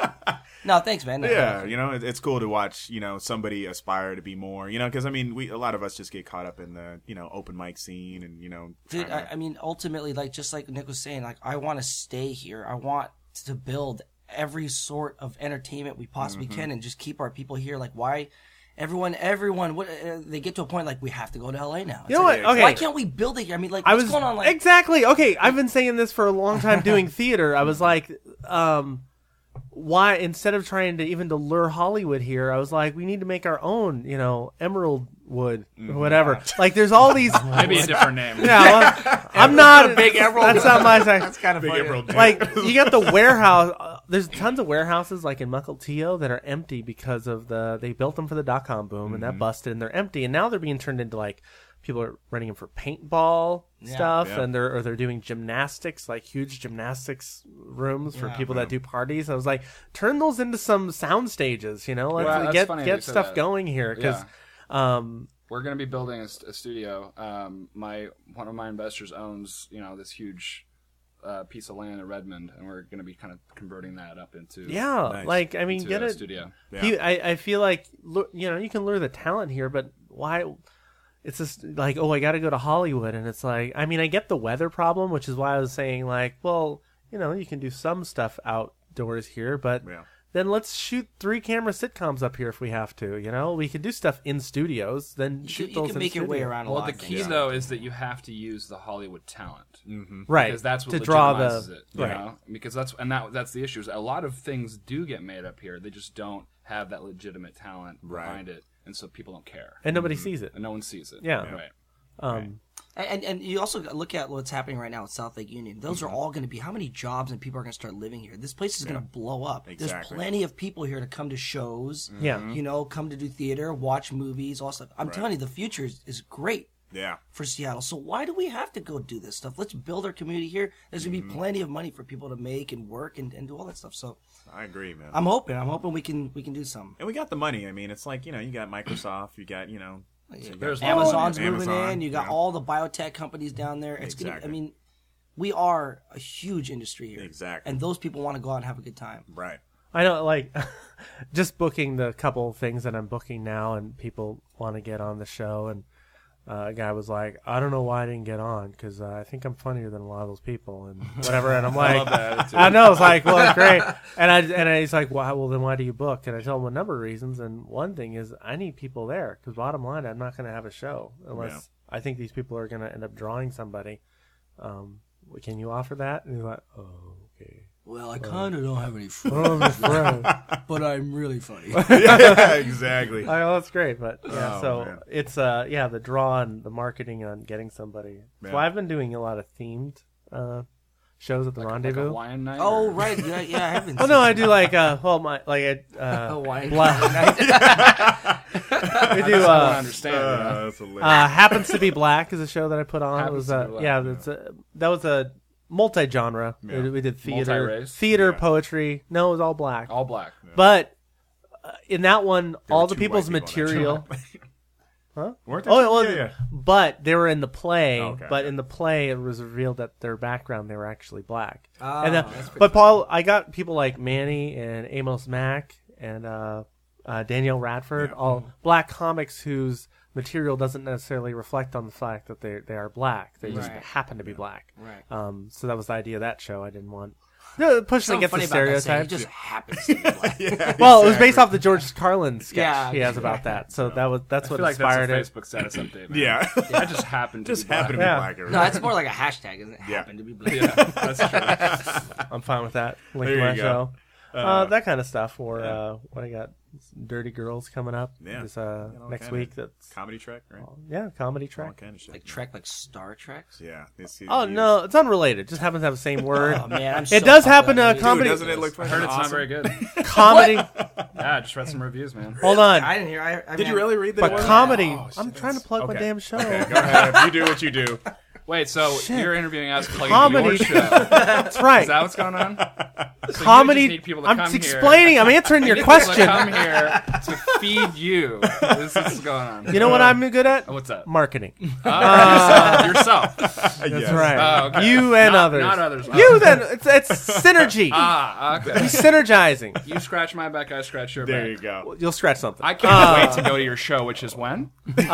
No, thanks, man. No, Yeah, no. you know, it, it's cool to watch, you know, somebody aspire to be more, you know, because I mean, we a lot of us just get caught up in the, you know, open mic scene and you know, Dude, trying I, to- I mean, ultimately, like just like Nick was saying, like I want to stay here. I want to build every sort of entertainment we possibly Mm-hmm. can, and just keep our people here. Like, why? Everyone, everyone, what uh, they get to a point like we have to go to L A now. It's You know like, what? Okay. Why can't we build it here? I mean, like, I what's was going on? Like, exactly okay. I've been saying this for a long time doing theater. I was like, um, why instead of trying to even to lure Hollywood here, I was like, we need to make our own, you know, Emerald Wood or whatever. Like, there's all these. Maybe a different name. Yeah, well, I'm not a big Emerald. That's not my side. That's kind of big emerald. Like, you got the warehouse. Uh, there's tons of warehouses like in Mukilteo that are empty because of the they built them for the dot com boom and that busted and they're empty and now they're being turned into like people are renting them for paintball stuff Yeah. and they're or they're doing gymnastics like huge gymnastics rooms for Yeah. people that do parties. I was like, turn those into some sound stages, you know? Let's Well, that's get funny get you say stuff that. going here because. Um, We're going to be building a, st- a studio. Um, my one of my investors owns, you know, this huge uh, piece of land in Redmond, and we're going to be kind of converting that up into yeah, Nice. like I mean, into get a it. studio. Yeah. He, I, I feel like lu- you know you can lure the talent here, but why? It's just like, oh, I got to go to Hollywood, and it's like, I mean, I get the weather problem, which is why I was saying like, well, you know, you can do some stuff outdoors here, but Yeah. then let's shoot three camera sitcoms up here if we have to. You know, we can do stuff in studios, then you, shoot you those can in make your way studio. around a Well, lot the of key things. though is that you have to use the Hollywood talent, right? because that's what to draw legitimizes the it. You right. know? Because that's and that that's the issue. Is a lot of things do get made up here. They just don't have that legitimate talent Right. behind it, and so people don't care, and nobody sees it. and no one sees it. Yeah. Right. Um, And, and you also look at what's happening right now at South Lake Union. Those Mm-hmm. are all going to be how many jobs and people are going to start living here. This place is going to blow up. There's Exactly. plenty of people here to come to shows. Yeah. you know, come to do theater, watch movies, all stuff. I'm telling you, the future is, is great Yeah. for Seattle. So why do we have to go do this stuff? Let's build our community here. There's going to Mm-hmm. be plenty of money for people to make and work and, and do all that stuff. So I agree, man. I'm hoping. I'm hoping we can we can do something. and we got the money. I mean, it's like, you know, you got Microsoft, you got, you know, so you got There's Amazon's Amazon, moving in. You got yeah. all the biotech companies down there. It's gonna. I Exactly. mean, we are a huge industry here. Exactly. And those people want to go out and have a good time. Right. I know, like, just booking the couple things that I'm booking now, and people want to get on the show, and uh, a guy was like, "I don't know why I didn't get on because uh, I think I'm funnier than a lot of those people," and whatever. And I'm like, I know, it's like, well, it's great. And I and he's like, well, well, then why do you book? And I told him a number of reasons, and one thing is I need people there because bottom line, I'm not going to have a show unless Yeah. I think these people are going to end up drawing somebody. Um, can you offer that? And he's like, oh, okay. Well, I kind of don't have any Oh, friends, I'm afraid. but I'm really funny. yeah, exactly. Oh, that's great, but yeah, Oh, so man. it's uh, yeah, the draw and the marketing on getting somebody. So Yeah. I've been doing a lot of themed uh, shows at the Like a Rendezvous. Hawaiian night. Oh or- right, yeah, yeah, I haven't. Oh no, I do like uh, well, my like a uh, Hawaiian black. we do I don't uh, understand. you know? Uh, that's hilarious. uh, happens to be black is a show that I put on. It Happens was to uh, Be Black, yeah, yeah. that's a, that was a multi-genre. Yeah. We, we did theater, Multi-race? theater, Yeah. poetry. No, it was all black. All black. But uh, in that one, There all were the two people's white people in that material. show. Huh? Weren't there Oh, two? well, yeah, yeah. but they were in the play. Okay. But in the play, it was revealed that their background they were actually black. Oh, and uh, that's pretty but Paul, I got people like Manny and Amos Mack and uh, uh, Danielle Radford, Yeah. all black comics whose material doesn't necessarily reflect on the fact that they they are black. They just Right. happen to be black. Right. Um, so that was the idea of that show. I didn't want no, pushing Something against funny the about that saying, stereotypes. it just happens to be black. Yeah, Well, it was based exactly. off the George Carlin sketch Yeah. he has about that. So that was that's I what feel like inspired that's it. a Facebook status update. Man. Yeah. I just happened to Just be black. happened to be Yeah. black. No, it's more like a hashtag. Isn't it? Yeah. Happen to be black. Yeah, that's true. I'm fine with that. Link There to you my go. show. Uh, Uh, that kind of stuff. Or yeah. uh, what I got, Dirty Girls coming up. Yeah. This uh, Got all next kinda week. That's Comedy track, right? yeah, comedy All track. kind of shit. Like Trek, like Star Treks. Yeah. This is Oh huge. no, it's unrelated. Just happens to have the same word. Oh man, I'm It so does pumped happen for that to movie. comedy- Dude, doesn't it look I fucking heard it's awesome? not very good. Comedy. Yeah, I just read some reviews, man. Hold on. I didn't hear. I, I Did mean, you really read that? But one? comedy. Oh, shit, I'm trying to that's- plug my okay. damn show. Okay, go ahead. You do what you do. Wait, so you're interviewing us, plugging Comedy. your show? That's right. Is that what's going on? So Comedy. You just need people to I'm come explaining. Here. I'm answering You your need people to question. come here to feed you. This is going on. You know what I'm good at? What's that? Marketing. Uh, yourself. yourself. That's Yes. right. Oh, okay. You and Not- others. not others. You then. It's, it's synergy. Ah, okay. He's synergizing. You scratch my back, I scratch your There back. you go. You'll scratch something. I can't wait to go to your show, which is when?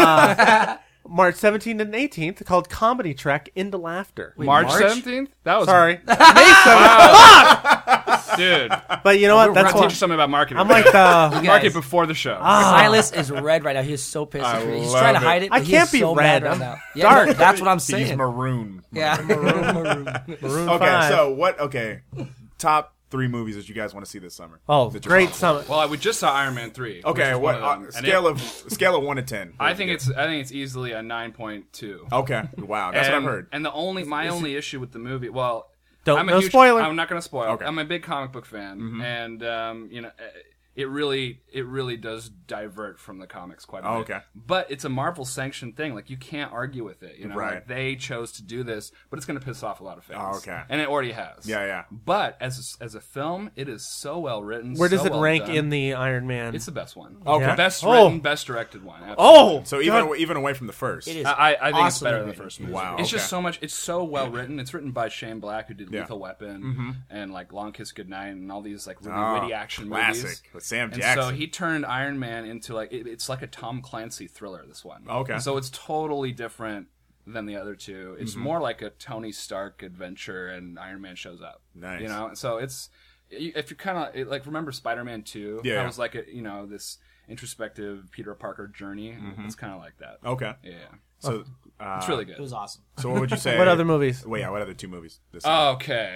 March seventeenth and eighteenth, called Comedy Trek Into Laughter. March March? seventeenth? That was Sorry, May seventh. dude. But you know what? We're That's gonna why teach you something about marketing. I'm like the. You market guys, before the show. Silas is red right now. He is so pissed. I He's love trying to it. hide it. I but he can't is be so red. mad right I'm now. Yeah, dark. no, that's what I'm He's saying. maroon. Yeah. Maroon Okay, five. so what? Okay, top three movies that you guys want to see this summer. Oh, That you're great pumped summer. Well, we just saw Iron Man three. for. Okay, which is what one of uh, them. And scale it- of scale of one to ten? I think it's I think it's easily a nine point two. okay. Wow, that's and, what I've heard. And the only my only issue with the movie, well, Don't- I'm a no huge, spoiler. I'm not going to spoil. Okay. I'm a big comic book fan, and um, you know, it really it really does divert from the comics quite a Oh, bit. okay. But it's a Marvel sanctioned thing. Like you can't argue with it. You know, Right. like they chose to do this, but it's going to piss off a lot of fans. Oh, okay. And it already has. Yeah, yeah. But as a, as a film, it is so well written. Where does so it well rank done. in the Iron Man? It's the best one. Okay. Yeah? Best Oh. written, best directed one. Absolutely. oh, So even away, even away from the first. It is. I, I think it's awesomely better than the written. first movie. Wow, It's just okay. so much. It's so well written. It's written by Shane Black, who did Yeah. Lethal Weapon and like Long Kiss Goodnight and all these like really Oh, witty action classic movies. with Sam And Jackson. so he turned Iron Man into like it, it's like a Tom Clancy thriller. This one. Okay. So it's totally different than the other two. It's Mm-hmm. more like a Tony Stark adventure, and Iron Man shows up. Nice. You know. So it's if you kind of like remember Spider-Man two. Yeah. That was like a you know this introspective Peter Parker journey. It's kind of like that. okay. Yeah. So uh, It's really good. It was awesome. So what would you say? What other movies? Wait, yeah. What other two movies? This summer? Okay.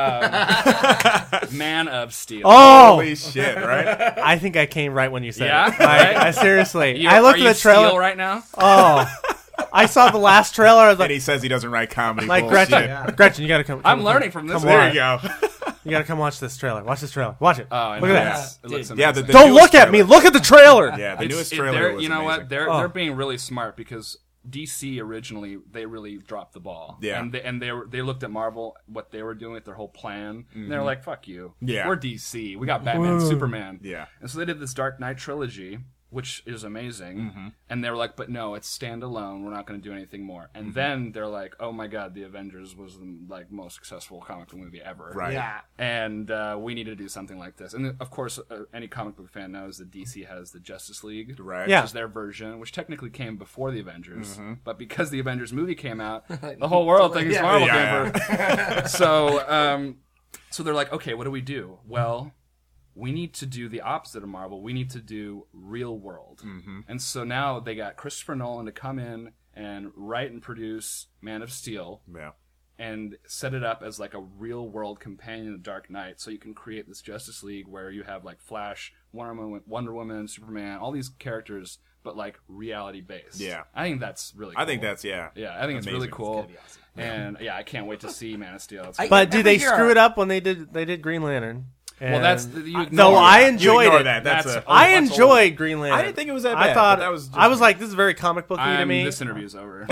Um, Man of Steel. Oh, Holy shit! Right? I think I came right when you said Yeah? it. I, Right? I seriously. You- I looked are at you the trailer. Steel right now? Oh, I saw the last trailer. I was And like, he says he doesn't write comedy. like bullshit. Gretchen, Gretchen, you gotta come. I'm come- learning from this. come There on. you go. You gotta come watch this trailer. Watch this trailer. Watch it. Oh, I Look know. at Yeah. that. It looks Dude. Yeah, amazing. the, the Don't newest look at me. trailer. Look at the trailer. Yeah, the It's- newest it- trailer they're- was You know amazing. what? They're Oh. they're being really smart because D C originally they really dropped the ball. Yeah. and they and they were, they looked at Marvel what they were doing with their whole plan. And they're like, "Fuck you. Yeah. we're D C. We got Batman, Superman. Yeah. and so they did this Dark Knight trilogy, which is amazing. And they were like, "But no, it's standalone. We're not going to do anything more." And then they're like, "Oh my god, the Avengers was the like most successful comic book movie ever." Right. Yeah. And uh, we need to do something like this. And of course, uh, any comic book fan knows that D C has the Justice League, Right. Yeah. which is their version, which technically came before the Avengers. But because the Avengers movie came out, the whole world thinks Yeah. Marvel Yeah, came first. So, um, so they're like, okay, what do we do? Well, we need to do the opposite of Marvel. We need to do real world. Mm-hmm. And so now they got Christopher Nolan to come in and write and produce Man of Steel Yeah. and set it up as like a real world companion to Dark Knight, so you can create this Justice League where you have like Flash, Wonder Woman, Wonder Woman, Superman, all these characters, but like reality based. Yeah. I think that's really. Cool. I think that's yeah. Yeah, I think it's really amazing. cool. And yeah, I can't wait to see Man of Steel. It's I- But do Every they year- screw it up when they did they did Green Lantern? well, And- that's the, you no. ignore I that. enjoyed You ignore it. that. That's, That's- a, I that's enjoyed Green Lantern. I didn't think it was that I bad, thought but that was just I was me. like, this is very comic booky to I'm, me. this interview's over.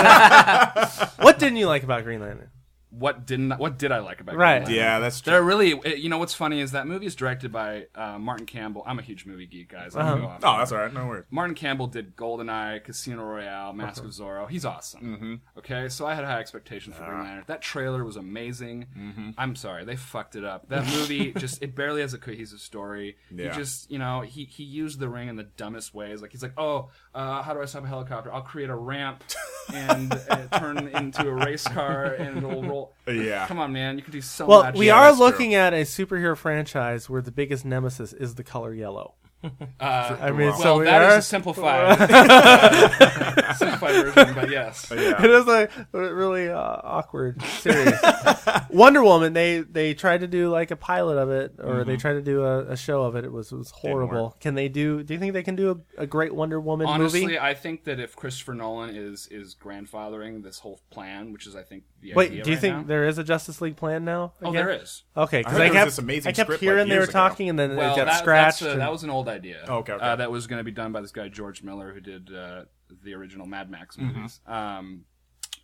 What didn't you like about Green Lantern? what didn't? What did I like about? Right. Green Lantern? yeah, that's true. They're really, you know, what's funny is that movie is directed by uh, Martin Campbell. I'm a huge movie geek, guys. I'm gonna go off. Oh, that's all right. No worries. Martin Campbell did GoldenEye, Casino Royale, Mask of Zorro. He's awesome. Mm-hmm. Okay, so I had high expectations for Green Lantern. That trailer was amazing. Mm-hmm. I'm sorry, they fucked it up. That movie just it barely has a cohesive story. Yeah. He just, you know, he he used the ring in the dumbest ways. Like he's like, oh, uh, how do I stop a helicopter? I'll create a ramp and uh, turn into a race car and it'll roll. Yeah. Come on, man, you can do so Well, much. we Yeah, are that's looking at a superhero franchise where the biggest nemesis is the color yellow. Uh, I mean, well, so we that are. is a simplified, simplified version, but yes. Yeah. It is a really uh, awkward series. Wonder Woman, they they tried to do like a pilot of it, or they tried to do a, a show of it. It was it was horrible. work. Can they do? Do you think they can do a, a great Wonder Woman Honestly, movie? I think that if Christopher Nolan is is grandfathering this whole plan, which is I think the Wait, idea do you right think now. there is a Justice League plan now? Oh, again? there is. Okay, I because heard I, there was kept this amazing I kept script, hearing like, they were years ago. talking, and then Well, it got that, scratched. that's a, and- that was an old idea. Oh, okay, okay. Uh, that was going to be done by this guy George Miller, who did uh, the original Mad Max Mm-hmm. movies. Um,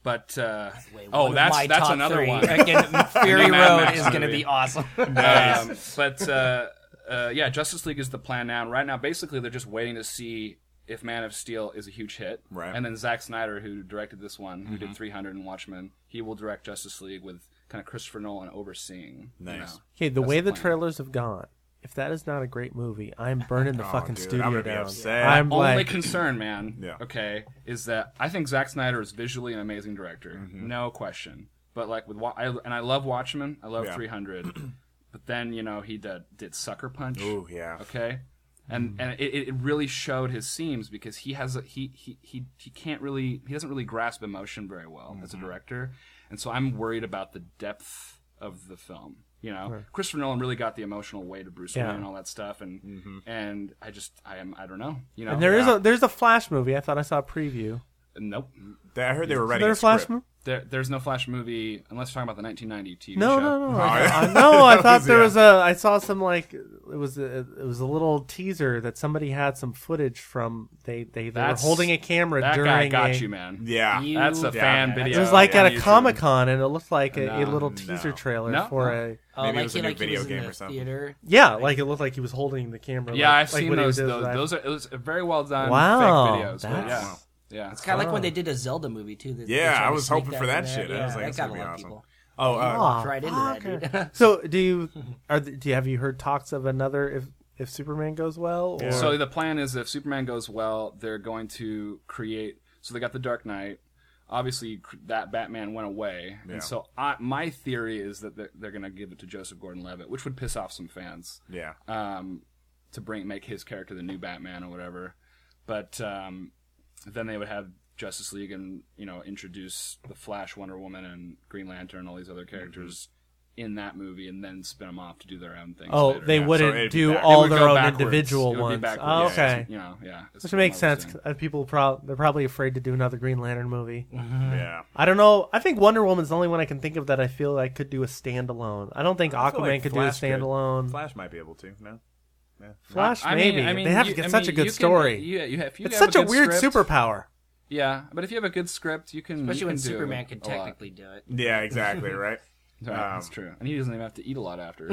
but uh, Wait, oh, one of that's my that's top another three. one. Again, Fury Mad Road Max is going to movie. be awesome. um, but uh, uh, yeah, Justice League is the plan now. And right now, basically, they're just waiting to see if Man of Steel is a huge hit. Right. And then Zack Snyder, who directed this one, who did three hundred and Watchmen, he will direct Justice League with kind of Christopher Nolan overseeing. you Nice. know. Okay, the That's way the the plan. trailers have gone, if that is not a great movie, I'm burning the Oh, fucking dude, studio I'm gonna be down. upset. I'm Only like, concern, man, Yeah. okay, is that I think Zack Snyder is visually an amazing director, Mm-hmm. no question. But like with Wa- I, and I love Watchmen, I love Yeah. three hundred, but then you know he did, did Sucker Punch, Ooh, yeah. okay, and and it, it really showed his seams because he has a, he, he he he can't really he doesn't really grasp emotion very well as a Mm-hmm. director, and so I'm worried about the depth of the film. You know, Christopher Nolan really got the emotional weight of Bruce Yeah. Wayne and all that stuff, and Mm-hmm. and I just I am I don't know. You know, and there is Yeah. a there's a Flash movie. I thought I saw a preview. Nope. I heard they were Is writing there a a Flash script. movie? There, there's no Flash movie unless you're talking about the nineteen ninety T V No, show. no, no. Oh, I, yeah. I, no, I thought there Yeah. was a. I saw some like it was a, it was a little teaser that somebody had some footage from. They they, they were That's- holding a camera That during guy got a, you, man. Yeah. You- That's a Yeah, fan yeah, video. It was like on at a YouTube. Comic Con, and it looked like a, a No, little no. teaser trailer No, for no. a. Oh, Maybe it like was he, a new like he video was game in the or something. theater. Yeah, like it looked like he was holding the camera. Yeah, like, I've like seen what he those. did Those, with- those are it was very well done. Wow, fake videos. but that's- yeah, yeah. It's kind of like when Oh. they did a Zelda movie too. They- they Yeah, tried I to was sneak hoping for that in there. shit. I Yeah, was like, that that's got gonna a be lot of awesome. people. Oh, uh, Aw, right into that, fucker. dude. So, do you are the, do you have you heard talks of another if if Superman goes well? Or? So the plan is if Superman goes well, they're going to create. So they got the Dark Knight. Obviously, cr- that Batman went away, Yeah. and so I, my theory is that they're, they're going to give it to Joseph Gordon-Levitt, which would piss off some fans. yeah. um, to bring make his character the new Batman or whatever. But um, then they would have Justice League and you know introduce the Flash, Wonder Woman, and Green Lantern, and all these other characters in that movie, and then spin them off to do their own things. oh, later. they Yeah, so wouldn't it'd be do back- It all would their go own backwards. individual It would be ones. backwards, Oh, yeah. okay, You know, yeah. That's which what makes Marvel's sense. doing. Uh, People pro- they're probably afraid to do another Green Lantern movie. Yeah. I don't know. I think Wonder Woman's the only one I can think of that I feel like could do a standalone. I don't think I feel Aquaman like could Flash do a standalone. Flash might be able to. No. Flash, I mean- maybe. I mean, they have you- to get I such mean, a good you can- story. you- you have- if you it's have such a, good weird script- superpower. Yeah, but if you have a good script, you can. Especially you when can do Superman can a lot. technically do it. Yeah, exactly. Right. Right, that's Um, true, and he doesn't even have to eat a lot after.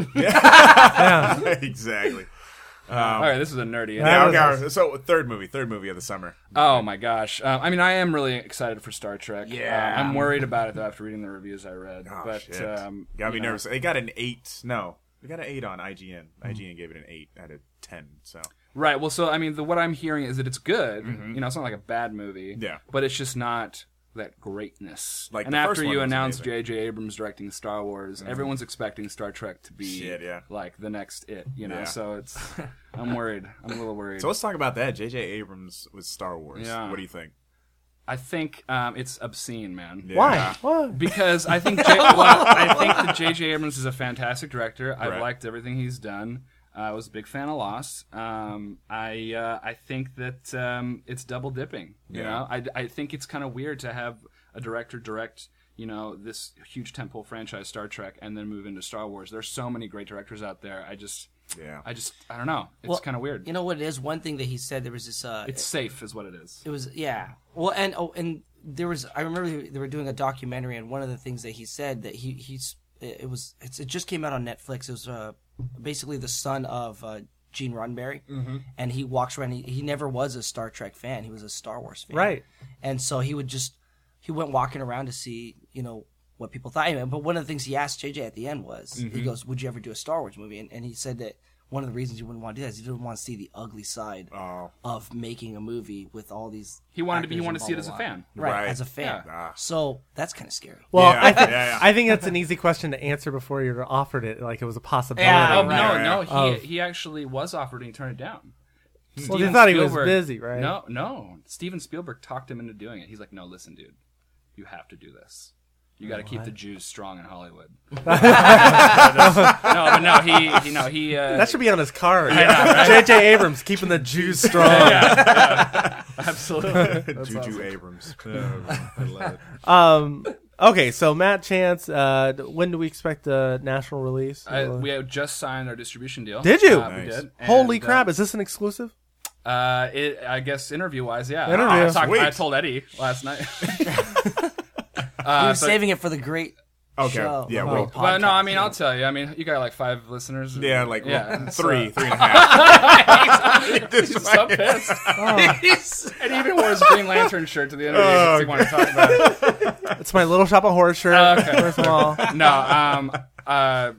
exactly. All right, this is a nerdy. Yeah, That okay. So third movie, third movie of the summer. Oh my gosh! Um, I mean, I am really excited for Star Trek. Yeah. Uh, I'm worried about it though after reading the reviews I read. Oh but shit. um, Got me you know, nervous. They got an eight. No, they got an eight on I G N. I G N gave it an eight out of ten. So Right. Well, so I mean, the, what I'm hearing is that it's good. You know, it's not like a bad movie. Mm-hmm. Yeah. But it's just not that greatness. Like and the after first you one was announced amazing. J J Abrams directing Star Wars, everyone's expecting Star Trek to be Shit, yeah. like the next it. You know, Yeah. so it's. I'm worried. I'm a little worried. so let's talk about that. J J Abrams with Star Wars. Yeah. What do you think? I think um, it's obscene, man. Yeah. Why? What? Because I think J- well, I think that J J Abrams is a fantastic director. I've Right. liked everything he's done. Uh, I was a big fan of Lost. Um, I uh, I think that um, it's double dipping. You Yeah. know, I, I think it's kind of weird to have a director direct you know this huge tentpole franchise Star Trek and then move into Star Wars. There's so many great directors out there. I just Yeah. I just I don't know. It's Well, kind of weird. You know what it is? One thing that he said, there was this. Uh, It's safe, is what it is. It was yeah. Well, and oh, and there was. I remember they were doing a documentary, and one of the things that he said that he he's it was it's, it just came out on Netflix. It was uh, basically the son of uh, Gene Roddenberry, mm-hmm. and he walks around. He, he never was a Star Trek fan. He was a Star Wars fan, Right. And so he would just he went walking around to see you know what people thought. But one of the things he asked J J at the end was he goes, "Would you ever do a Star Wars movie?" And, and he said that. One of the reasons you wouldn't want to do that is you didn't want to see the ugly side Oh. of making a movie with all these. He wanted to be. He actors wanted and to see it blah, as a blah, blah. fan. right, Right. as a fan. Yeah. So that's kind of scary. Well, Yeah, I think yeah, yeah. I think that's an easy question to answer before you're offered it, like it was a possibility. Yeah, Oh right. no, right. no, he Oh. he actually was offered and he turned it down. Well, Steven they thought he was Spielberg- busy, right? No, no. Steven Spielberg talked him into doing it. He's like, "No, listen, dude, you have to do this. You got to keep the Jews strong in Hollywood." no, but no, he, he no, he. Uh, That should be on his card. J J Abrams keeping the Jews strong. absolutely. Juju Abrams. I love it. Um. Okay, so Matt Chance, uh, when do we expect the national release? I, we have just signed our distribution deal. Did you? Uh, We Nice. did. Holy And, crap! Uh, Is this an exclusive? uh, it, I guess interview wise, yeah. Interview. I, talked- Sweet. I told Eddie last night. uh, He was so- saving it for the great Okay, show. yeah, the well- great Well, no, podcast. I mean, I'll tell you. I mean, you got like five listeners. Yeah, like yeah, well, so- three, three and a half. He's so pissed. He's- and he even wore his Green Lantern shirt to the interview because he wanted to talk about it. It's my Little Shop of Horrors shirt. Oh, okay. First of all, No, um, uh,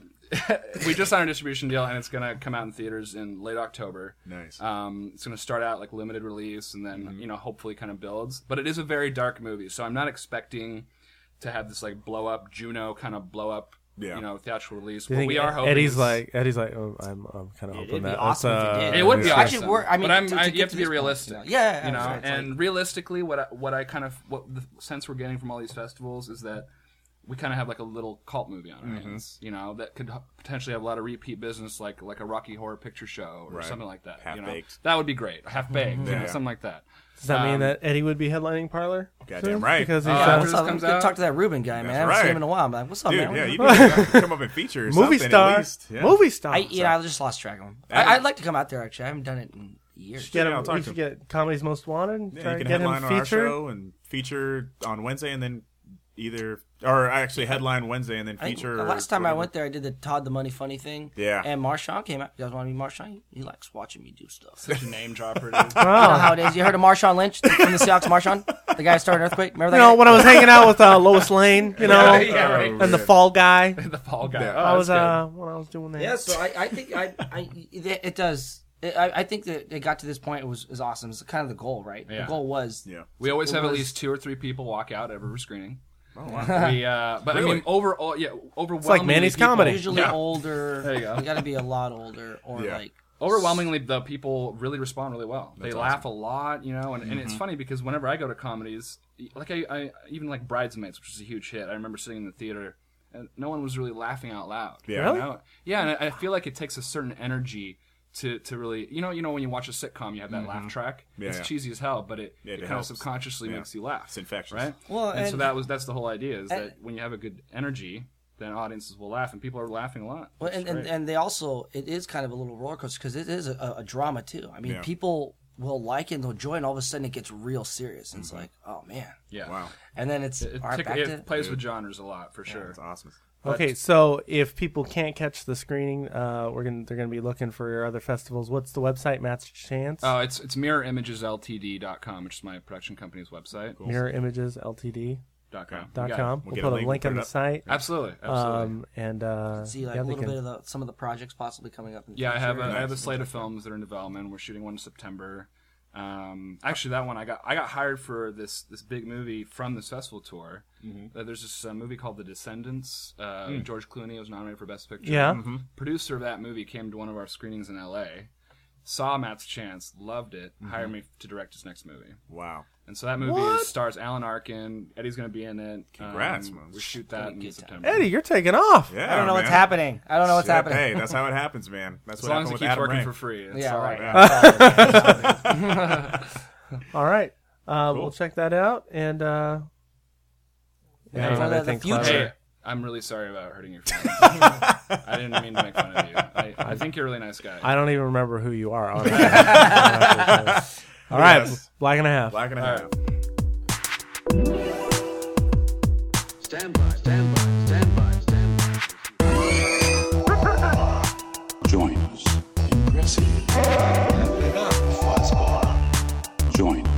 we just signed a distribution deal, and it's gonna come out in theaters in late October. Nice. Um, it's gonna start out like limited release, and then Mm-hmm. you know hopefully kind of builds. But it is a very dark movie, so I'm not expecting to have this like blow up Juno kind of blow up. Yeah. You know, theatrical release. do you What think we are hoping Eddie's is- like Eddie's like oh, I'm I'm kind of hoping It'd be that awesome that's, if it uh, did. It would be yeah. awesome. Actually, we're- I mean, but I'm, to- I, to you get have to to be this point, realistic. you know. Yeah, you know, yeah, it's and like- realistically, what I, what I kind of what the sense we're getting from all these festivals is that we kind of have like a little cult movie on our Mm-hmm. hands. You know, that could h- potentially have a lot of repeat business, like like a Rocky Horror Picture Show or Right. something like that. You know, Half-baked. that would be great. Half baked, you know, Yeah. something like that. Does that mean Um, that Eddie would be headlining Parlor? Goddamn soon? right. Because he's Uh, uh, after What's this up? comes Let's out- talk to that Ruben guy, man. That's I haven't seen right. him in a while. I'm like, what's up, Dude, man? yeah, What- you need to come up and feature movie something star. at least. Yeah. Movie star. I, you know, I just lost track of him. Yeah. I, I'd like to come out there. Actually, I haven't done it in years. Get Yeah, him, I'll talk we to should him. get Comedy's Most Wanted. Yeah, try you to can get him headline on our featured. show and feature on Wednesday, and then either or actually headline Wednesday and then I think feature. the last time I whatever. went there, I did the Todd the Money Funny thing. Yeah. And Marshawn came out. You guys want to meet Marshawn? He, he likes watching me do stuff. Such a name dropper, dude. You know how it is. You heard of Marshawn Lynch from the Seahawks? Marshawn, the guy who started Earthquake. Remember that? You know, guy? when I was hanging out with uh, Lois Lane, you know, yeah, right. and the Fall Guy, the Fall Guy. Yeah. Oh, I was that's uh when I was doing that. Yeah, so I, I think I, I it, it does. It, I, I think that it got to this point. It was is awesome. It's kind of the goal, right? Yeah. The goal was. Yeah. We always It have at was- least two or three people walk out every screening. Oh wow. We, uh, but I Really? mean, overall, yeah, overwhelmingly, Manny's people- Comedy. Usually Yeah. older. There you go. got to be a lot older, or Yeah. like Overwhelmingly, the people really respond really well. That's they laugh a lot, you know, and, and it's funny because whenever I go to comedies, like I, I even like Bridesmaids, which is a huge hit. I remember sitting in the theater, and no one was really laughing out loud. Yeah. Really? You know? Yeah, and I, I feel like it takes a certain energy to, to really, you know, you know when you watch a sitcom, you have that laugh track. Yeah, it's yeah. cheesy as hell, but it, Yeah, it, it kind of helps. subconsciously Yeah. makes you laugh. It's infectious. right? Well, and, so and- that was that's the whole idea is and- that when you have a good energy, then audiences will laugh, and people are laughing a lot. Well, which and, is and, great. and they also, it is kind of a little roller coaster because it is a, a drama too. I mean, Yeah. people will like it and they'll enjoy it, and all of a sudden it gets real serious. And it's like, oh man. yeah, Wow. And then it's, It, all right, tick- back it to, plays with genres a lot for sure. That's awesome. Okay, so if people can't catch the screening, uh, we're gonna they're gonna be looking for your other festivals. What's the website? Matt's Chance. Oh, it's it's mirror images l t d dot com, which is my production company's website. Mirror Images Ltd Dot com. dot You got it. com. We'll We'll get put a a link, link we'll on put the it up. site. Absolutely, absolutely. Um, and uh, see like yeah, a they little can- bit of the, some of the projects possibly coming up. In the yeah, I have a future. I have a slate of films that are in development. We're shooting one in September. Um, actually, that one I got I got hired for this this big movie from this festival tour. Mm-hmm. Uh, there's this uh, movie called The Descendants. Uh, Hmm. George Clooney was nominated for Best Picture. Yeah. Producer of that movie came to one of our screenings in L A. Saw Matt's Chance, loved it, Mm-hmm. hired me to direct his next movie. Wow. And so that movie What? is, stars Alan Arkin. Eddie's going to be in it. Congrats, Um, man. We shoot that in good September. Eddie, you're taking off. Yeah. I don't know what's man. happening. I don't know what's Shit, happening. Hey, that's how it happens, man. That's As what long as happened he with keeps Adam working Rank. for free. It's Yeah, all right. Yeah. All right, uh, we'll check that out. And uh, Hey, I don't for have the- anything the future. clever. Hey, I'm really sorry about hurting your feelings. I didn't mean to make fun of you. I, I think you're a really nice guy. I don't even remember who you are. honestly. All right, Yes. black and a half. Black and a All half. right. Stand by, stand by, stand by, stand by. Join us. Impressive. Fuzzball. Join